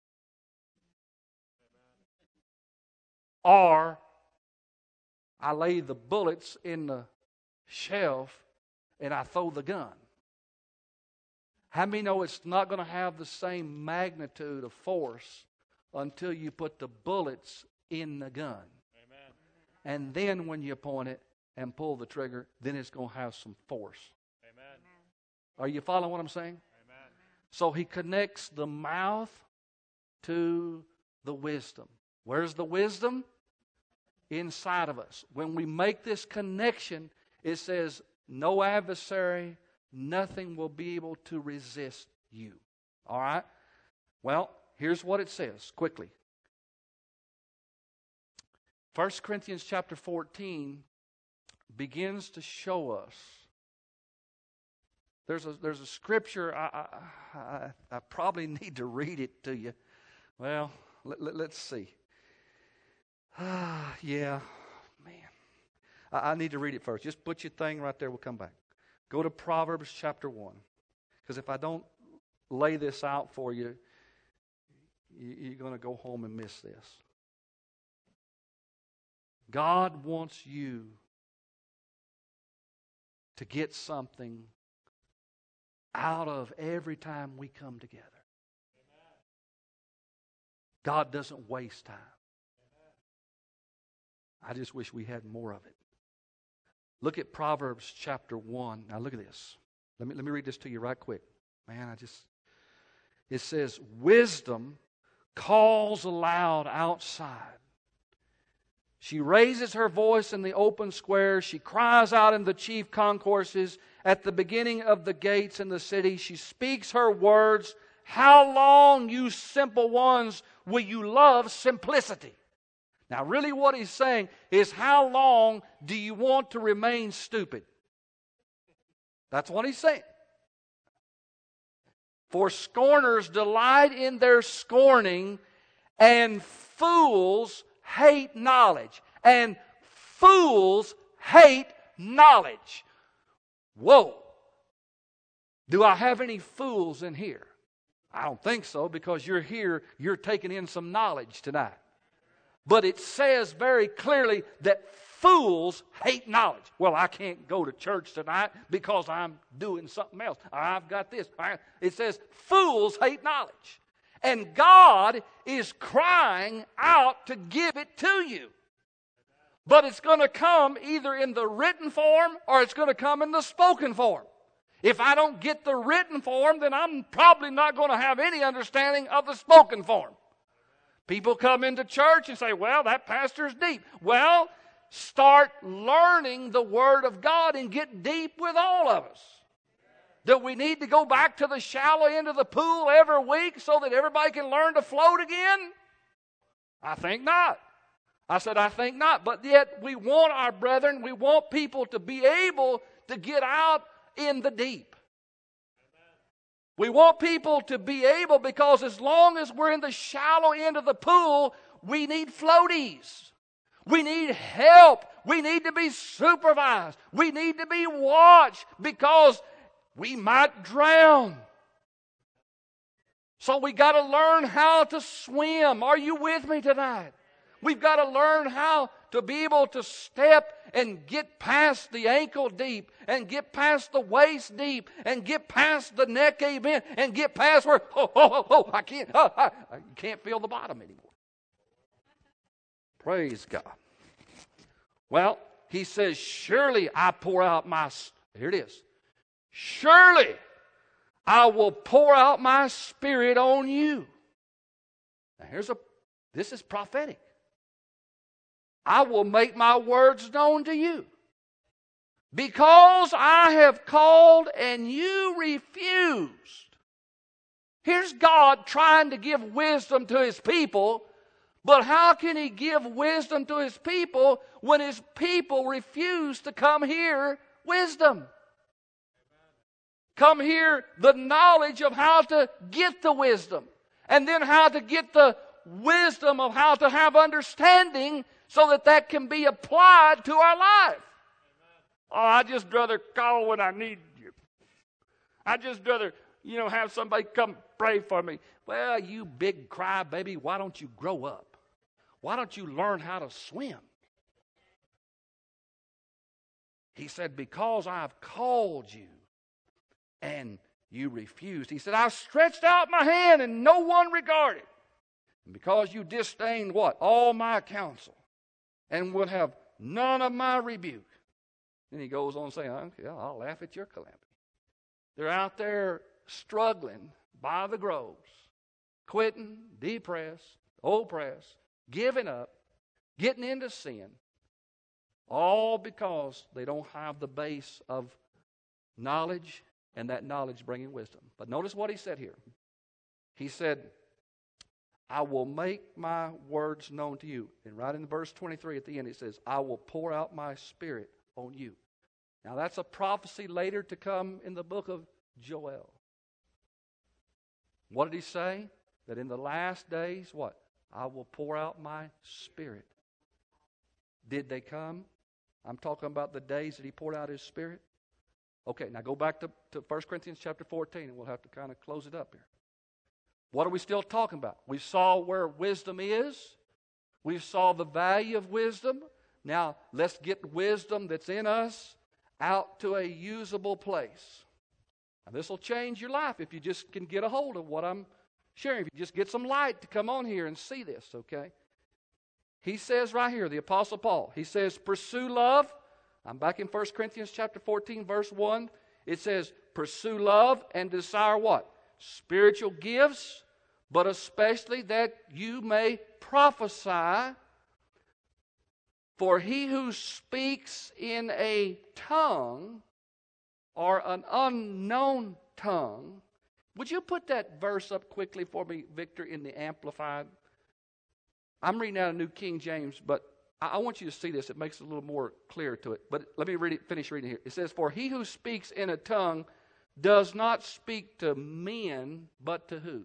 Or I lay the bullets in the shelf and I throw the gun. How many know it's not going to have the same magnitude of force until you put the bullets in the gun? Amen. And then when you point it and pull the trigger, then it's going to have some force. Amen. Are you following what I'm saying? Amen. So he connects the mouth to the wisdom. Where's the wisdom? Inside of us. When we make this connection, it says, no adversary, nothing will be able to resist you. All right? Well, here's what it says, quickly. 1 Corinthians chapter 14 begins to show us. There's a scripture, I probably need to read it to you. Well, let's see. Yeah, man. I need to read it first. Just put your thing right there. We'll come back. Go to Proverbs chapter 1. Because if I don't lay this out for you, you're going to go home and miss this. God wants you to get something out of every time we come together. God doesn't waste time. I just wish we had more of it. Look at Proverbs chapter 1. Now look at this. Let me read this to you right quick. Man, it says, wisdom calls aloud outside. She raises her voice in the open square. She cries out in the chief concourses. At the beginning of the gates in the city, she speaks her words. How long, you simple ones, will you love simplicity? Now, really what he's saying is, how long do you want to remain stupid? That's what he's saying. For scorners delight in their scorning, and fools hate knowledge. And fools hate knowledge. Whoa. Do I have any fools in here? I don't think so, because you're here, you're taking in some knowledge tonight. But it says very clearly that fools hate knowledge. Well, I can't go to church tonight because I'm doing something else. I've got this. It says fools hate knowledge. And God is crying out to give it to you. But it's going to come either in the written form or it's going to come in the spoken form. If I don't get the written form, then I'm probably not going to have any understanding of the spoken form. People come into church and say, well, that pastor's deep. Well, start learning the Word of God and get deep with all of us. Do we need to go back to the shallow end of the pool every week so that everybody can learn to float again? I think not. I said, I think not. But yet we want our brethren, we want people to be able to get out in the deep. We want people to be able, because as long as we're in the shallow end of the pool, we need floaties. We need help. We need to be supervised. We need to be watched, because we might drown. So we got to learn how to swim. Are you with me tonight? We've got to learn how to be able to step and get past the ankle deep, and get past the waist deep, and get past the neck amen, and get past where, I can't, you can't feel the bottom anymore. Praise God. Well, he says, surely I pour out my, here it is. Surely I will pour out my Spirit on you. Now this is prophetic. I will make my words known to you. Because I have called and you refused. Here's God trying to give wisdom to His people. But how can He give wisdom to His people when His people refuse to come hear wisdom? Come hear the knowledge of how to get the wisdom. and then how to get the wisdom of how to have understanding so that that can be applied to our life. Oh, I just rather call when I need you. I just rather, have somebody come pray for me. Well, you big crybaby, why don't you grow up? Why don't you learn how to swim? He said, because I've called you and you refused. He said, I stretched out my hand and no one regarded. And because you disdained what? All my counsel and would have none of my rebuke. Then he goes on saying, okay, I'll laugh at your calamity. They're out there struggling by the groves, quitting, depressed, oppressed, giving up, getting into sin, all because they don't have the base of knowledge, and that knowledge bringing wisdom. But notice what he said here. He said, I will make my words known to you. And right in verse 23 at the end it says, I will pour out my spirit on you. Now that's a prophecy later to come in the book of Joel. What did he say? That in the last days, what? I will pour out my spirit. Did they come? I'm talking about the days that he poured out his spirit. Okay, now go back to 1 Corinthians chapter 14, and we'll have to kind of close it up here. What are we still talking about? We saw where wisdom is. We saw the value of wisdom. Now, let's get wisdom that's in us out to a usable place. Now, this will change your life if you just can get a hold of what I'm sharing. If you just get some light to come on here and see this, okay? He says right here, the Apostle Paul, he says, pursue love. I'm back in 1 Corinthians chapter 14, verse 1. It says, pursue love and desire what? Spiritual gifts, but especially that you may prophesy. For he who speaks in a tongue or an unknown tongue. Would you put that verse up quickly for me, Victor, in the Amplified? I'm reading out a New King James, but I want you to see this. It makes it a little more clear to it. But let me finish reading here. It says, for he who speaks in a tongue does not speak to men, but to who?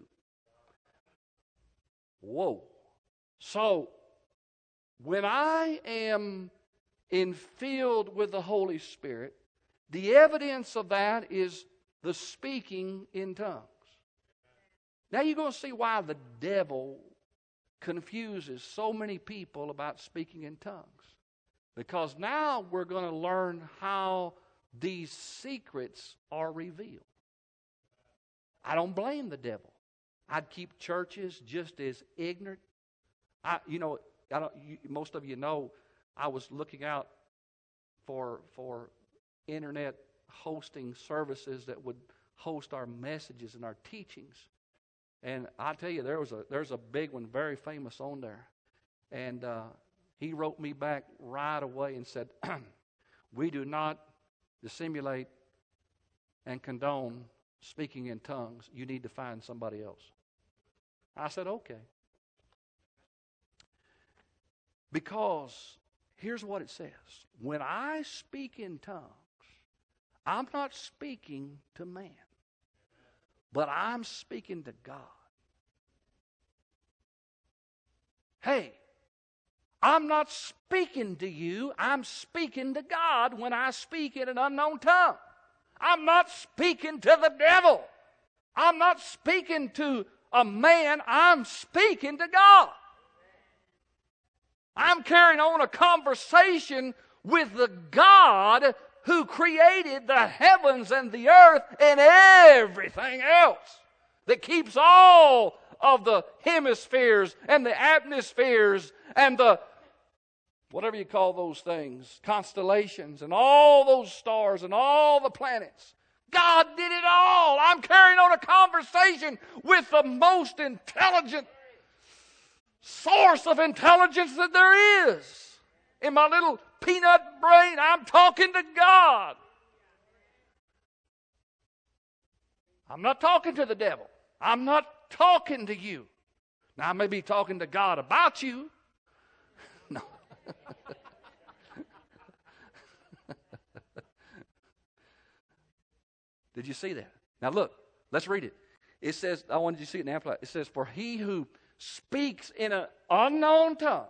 Whoa. So, when I am infilled with the Holy Spirit, the evidence of that is the speaking in tongues. Now you're going to see why the devil confuses so many people about speaking in tongues. Because now we're going to learn how these secrets are revealed. I don't blame the devil. I'd keep churches just as ignorant. Most of you know I was looking out for internet hosting services that would host our messages and our teachings. And I tell you, there's a big one, very famous on there. And he wrote me back right away and said, we do not dissimulate and condone speaking in tongues. You need to find somebody else. I said, okay. Because here's what it says. When I speak in tongues, I'm not speaking to man, but I'm speaking to God. Hey, I'm not speaking to you. I'm speaking to God when I speak in an unknown tongue. I'm not speaking to the devil. I'm not speaking to a man. I'm speaking to God. I'm carrying on a conversation with the God who created the heavens and the earth and everything else, that keeps all of the hemispheres and the atmospheres and the, whatever you call those things, constellations and all those stars and all the planets. God did it all. I'm carrying on a conversation with the most intelligent source of intelligence that there is. In my little peanut brain, I'm talking to God. I'm not talking to the devil. I'm not talking to you. Now, I may be talking to God about you. No. Did you see that? Now look, let's read it. It says, I wanted you to see it in Amplified. It says, for he who speaks in an unknown tongue,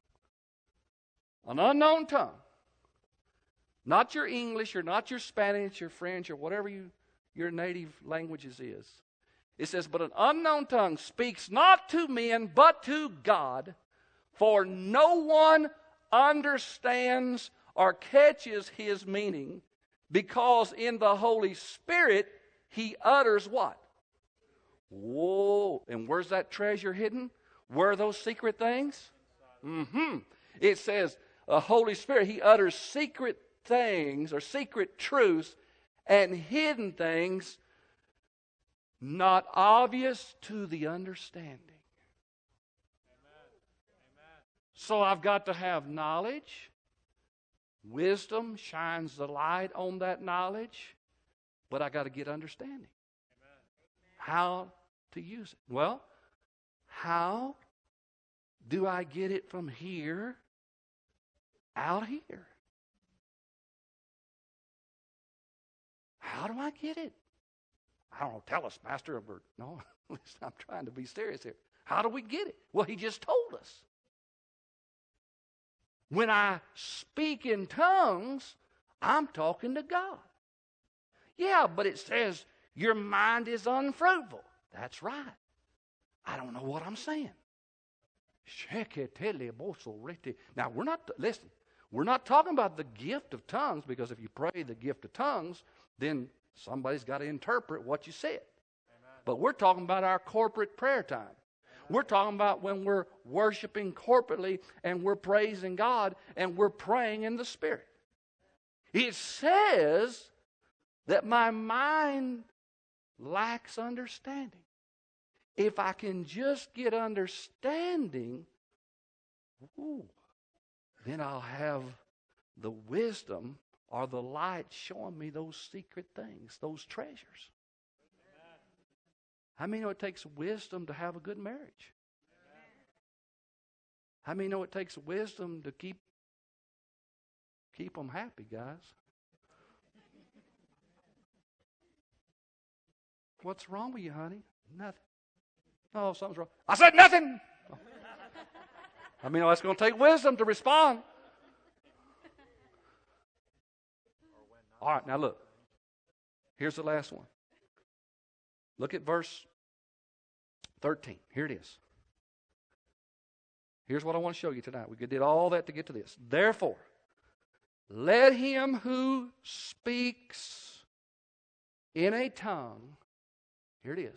not your English or not your Spanish or French or whatever your native languages is. It says, but an unknown tongue speaks not to men but to God, for no one understands or catches his meaning, because in the Holy Spirit he utters what? Whoa. And where's that treasure hidden? Where are those secret things? It says the Holy Spirit, he utters secret things or secret truths and hidden things not obvious to the understanding. So I've got to have knowledge. Wisdom shines the light on that knowledge, but I got to get understanding. How to use it? Well, how do I get it from here out here? How do I get it? I don't know, tell us, Pastor. No, I'm trying to be serious here. How do we get it? Well, he just told us. When I speak in tongues, I'm talking to God. Yeah, but it says your mind is unfruitful. That's right. I don't know what I'm saying. Now, we're not talking about the gift of tongues, because if you pray the gift of tongues, then somebody's got to interpret what you said. Amen. But we're talking about our corporate prayer time. Amen. We're talking about when we're worshiping corporately and we're praising God and we're praying in the Spirit. It says that my mind lacks understanding. If I can just get understanding, then I'll have the wisdom or the light showing me those secret things, those treasures. Amen. How many know it takes wisdom to have a good marriage? Amen. How many know it takes wisdom to keep them happy, guys? What's wrong with you, honey? Nothing. Oh, something's wrong. I said nothing. I mean, it's going to take wisdom to respond. All right, now look. Here's the last one. Look at verse 13. Here it is. Here's what I want to show you tonight. We did all that to get to this. Therefore, let him who speaks in a tongue, here it is,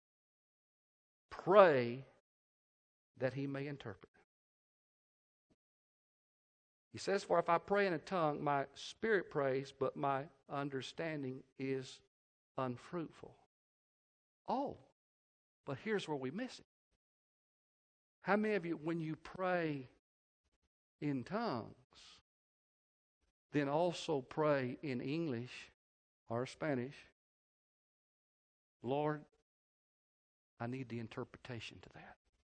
pray that he may interpret. He says, for if I pray in a tongue, my spirit prays, but my understanding is unfruitful. Oh, but here's where we miss it. How many of you, when you pray in tongues, then also pray in English or Spanish, Lord, I need the interpretation to that.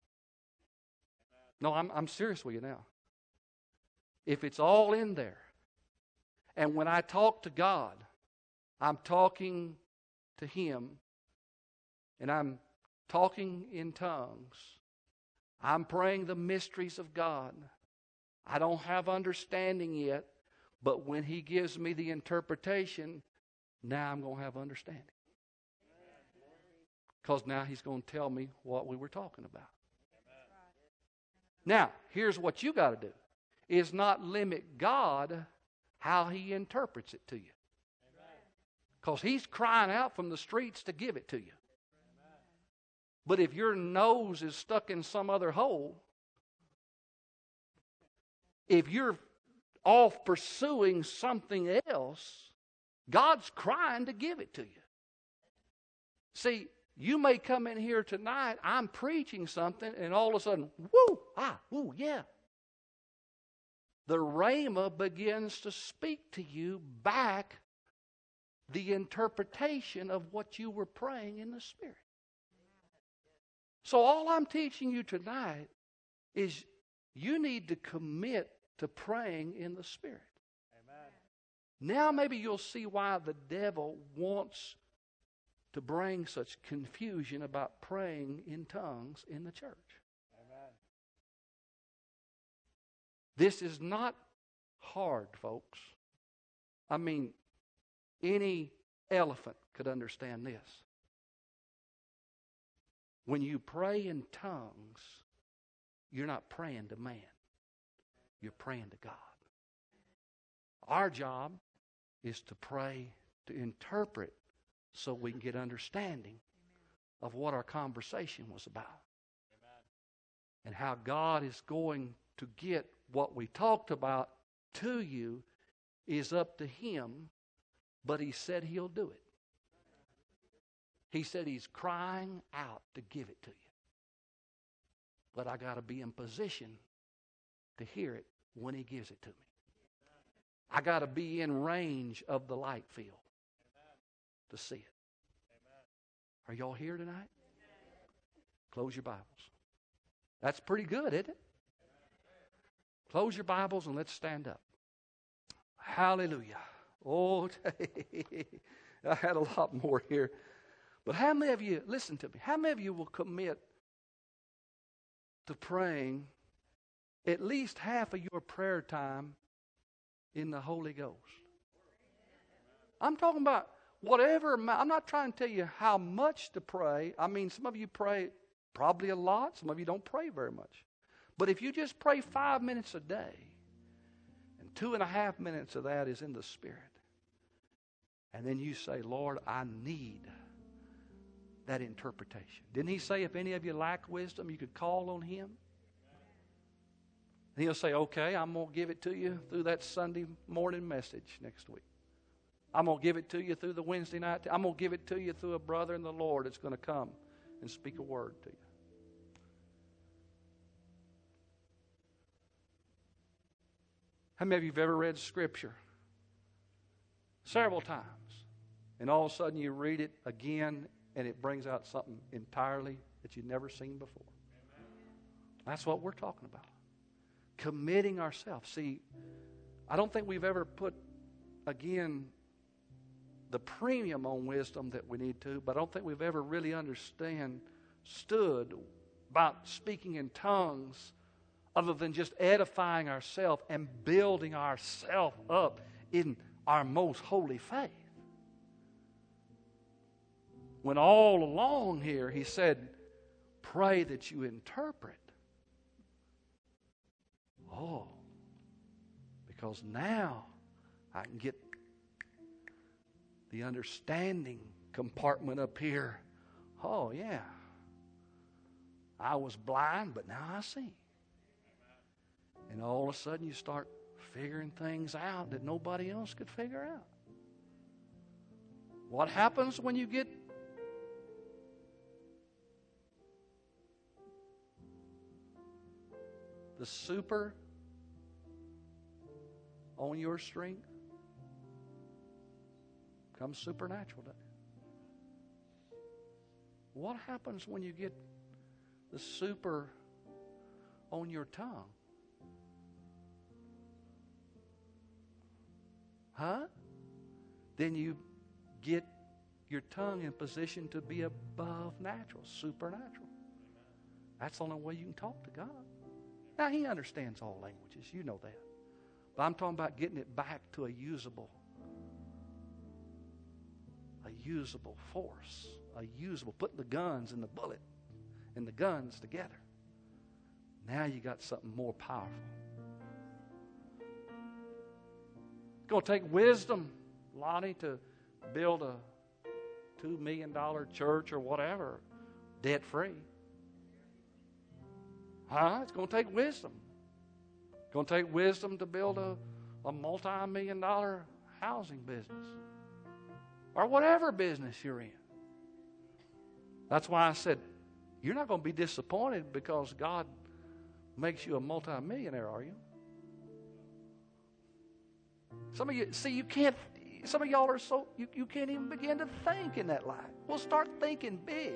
No, I'm serious with you now. If it's all in there, and when I talk to God, I'm talking to Him, and I'm talking in tongues, I'm praying the mysteries of God. I don't have understanding yet, but when He gives me the interpretation, now I'm going to have understanding. Because now He's going to tell me what we were talking about. Now, here's what you got to do. Is not limit God how He interprets it to you. Because He's crying out from the streets to give it to you. But if your nose is stuck in some other hole, if you're off pursuing something else, God's crying to give it to you. See, you may come in here tonight, I'm preaching something, and all of a sudden, yeah. The Rhema begins to speak to you back the interpretation of what you were praying in the Spirit. So all I'm teaching you tonight is you need to commit to praying in the Spirit. Amen. Now maybe you'll see why the devil wants to bring such confusion about praying in tongues in the church.
Amen.
This is not hard, folks. I mean, any elephant could understand this. When you pray in tongues, you're not praying to man. You're praying to God. Our job is to pray, to interpret, so we can get understanding of what our conversation was about. Amen. And how God is going to get what we talked about to you is up to Him, but He said He'll do it. He said He's crying out to give it to you. But I got to be in position to hear it when He gives it to me. I got to be in range of the light field to see it. Are y'all here tonight? Close your Bibles. That's pretty good, isn't it? Close your Bibles and let's stand up. Hallelujah. Oh, I had a lot more here. But how many of you, listen to me, how many of you will commit to praying at least half of your prayer time in the Holy Ghost? I'm talking about whatever amount. I'm not trying to tell you how much to pray. I mean, some of you pray probably a lot. Some of you don't pray very much. But if you just pray 5 minutes a day, and 2.5 minutes of that is in the Spirit, and then you say, Lord, I need that interpretation. Didn't He say if any of you lack wisdom, you could call on Him? And He'll say, okay, I'm going to give it to you through that Sunday morning message next week. I'm going to give it to you through the Wednesday night. I'm going to give it to you through a brother in the Lord that's going to come and speak a word to you. How many of you have ever read Scripture several times, and all of a sudden you read it again and it brings out something entirely that you've never seen before? That's what we're talking about. Committing ourselves. See, I don't think we've ever put, again, the premium on wisdom that we need to, but I don't think we've ever really understood about speaking in tongues other than just edifying ourselves and building ourselves up in our most holy faith. When all along here He said, pray that you interpret. Oh, because now I can get the understanding compartment up here. Oh, yeah. I was blind, but now I see. And all of a sudden you start figuring things out that nobody else could figure out. What happens when you get the super on your strength? Comes supernatural, doesn't it? What happens when you get the super on your tongue? Huh? Then you get your tongue in position to be above natural, supernatural. That's the only way you can talk to God. Now, He understands all languages. You know that. But I'm talking about getting it back to a usable force. Putting the guns and the bullet and the guns together. Now you got something more powerful. It's going to take wisdom, Lonnie, to build a $2 million church or whatever, debt-free. Huh? It's going to take wisdom. It's going to take wisdom to build a multi-million-dollar housing business. Or whatever business you're in. That's why I said, you're not going to be disappointed because God makes you a multi-millionaire, are you? Some of you, see, some of y'all are so, you can't even begin to think in that light. Well, start thinking big.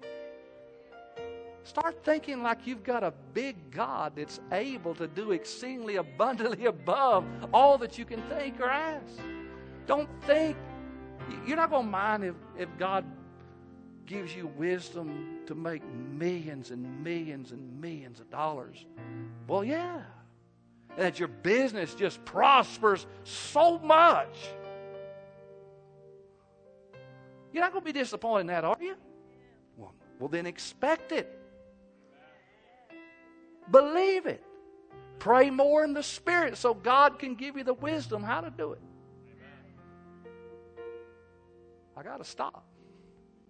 Start thinking like you've got a big God that's able to do exceedingly abundantly above all that you can think or ask. Don't think. You're not going to mind if God gives you wisdom to make millions and millions and millions of dollars. Well, yeah. And that your business just prospers so much. You're not going to be disappointed in that, are you? Well, then expect it. Believe it. Pray more in the Spirit so God can give you the wisdom how to do it. I got to stop.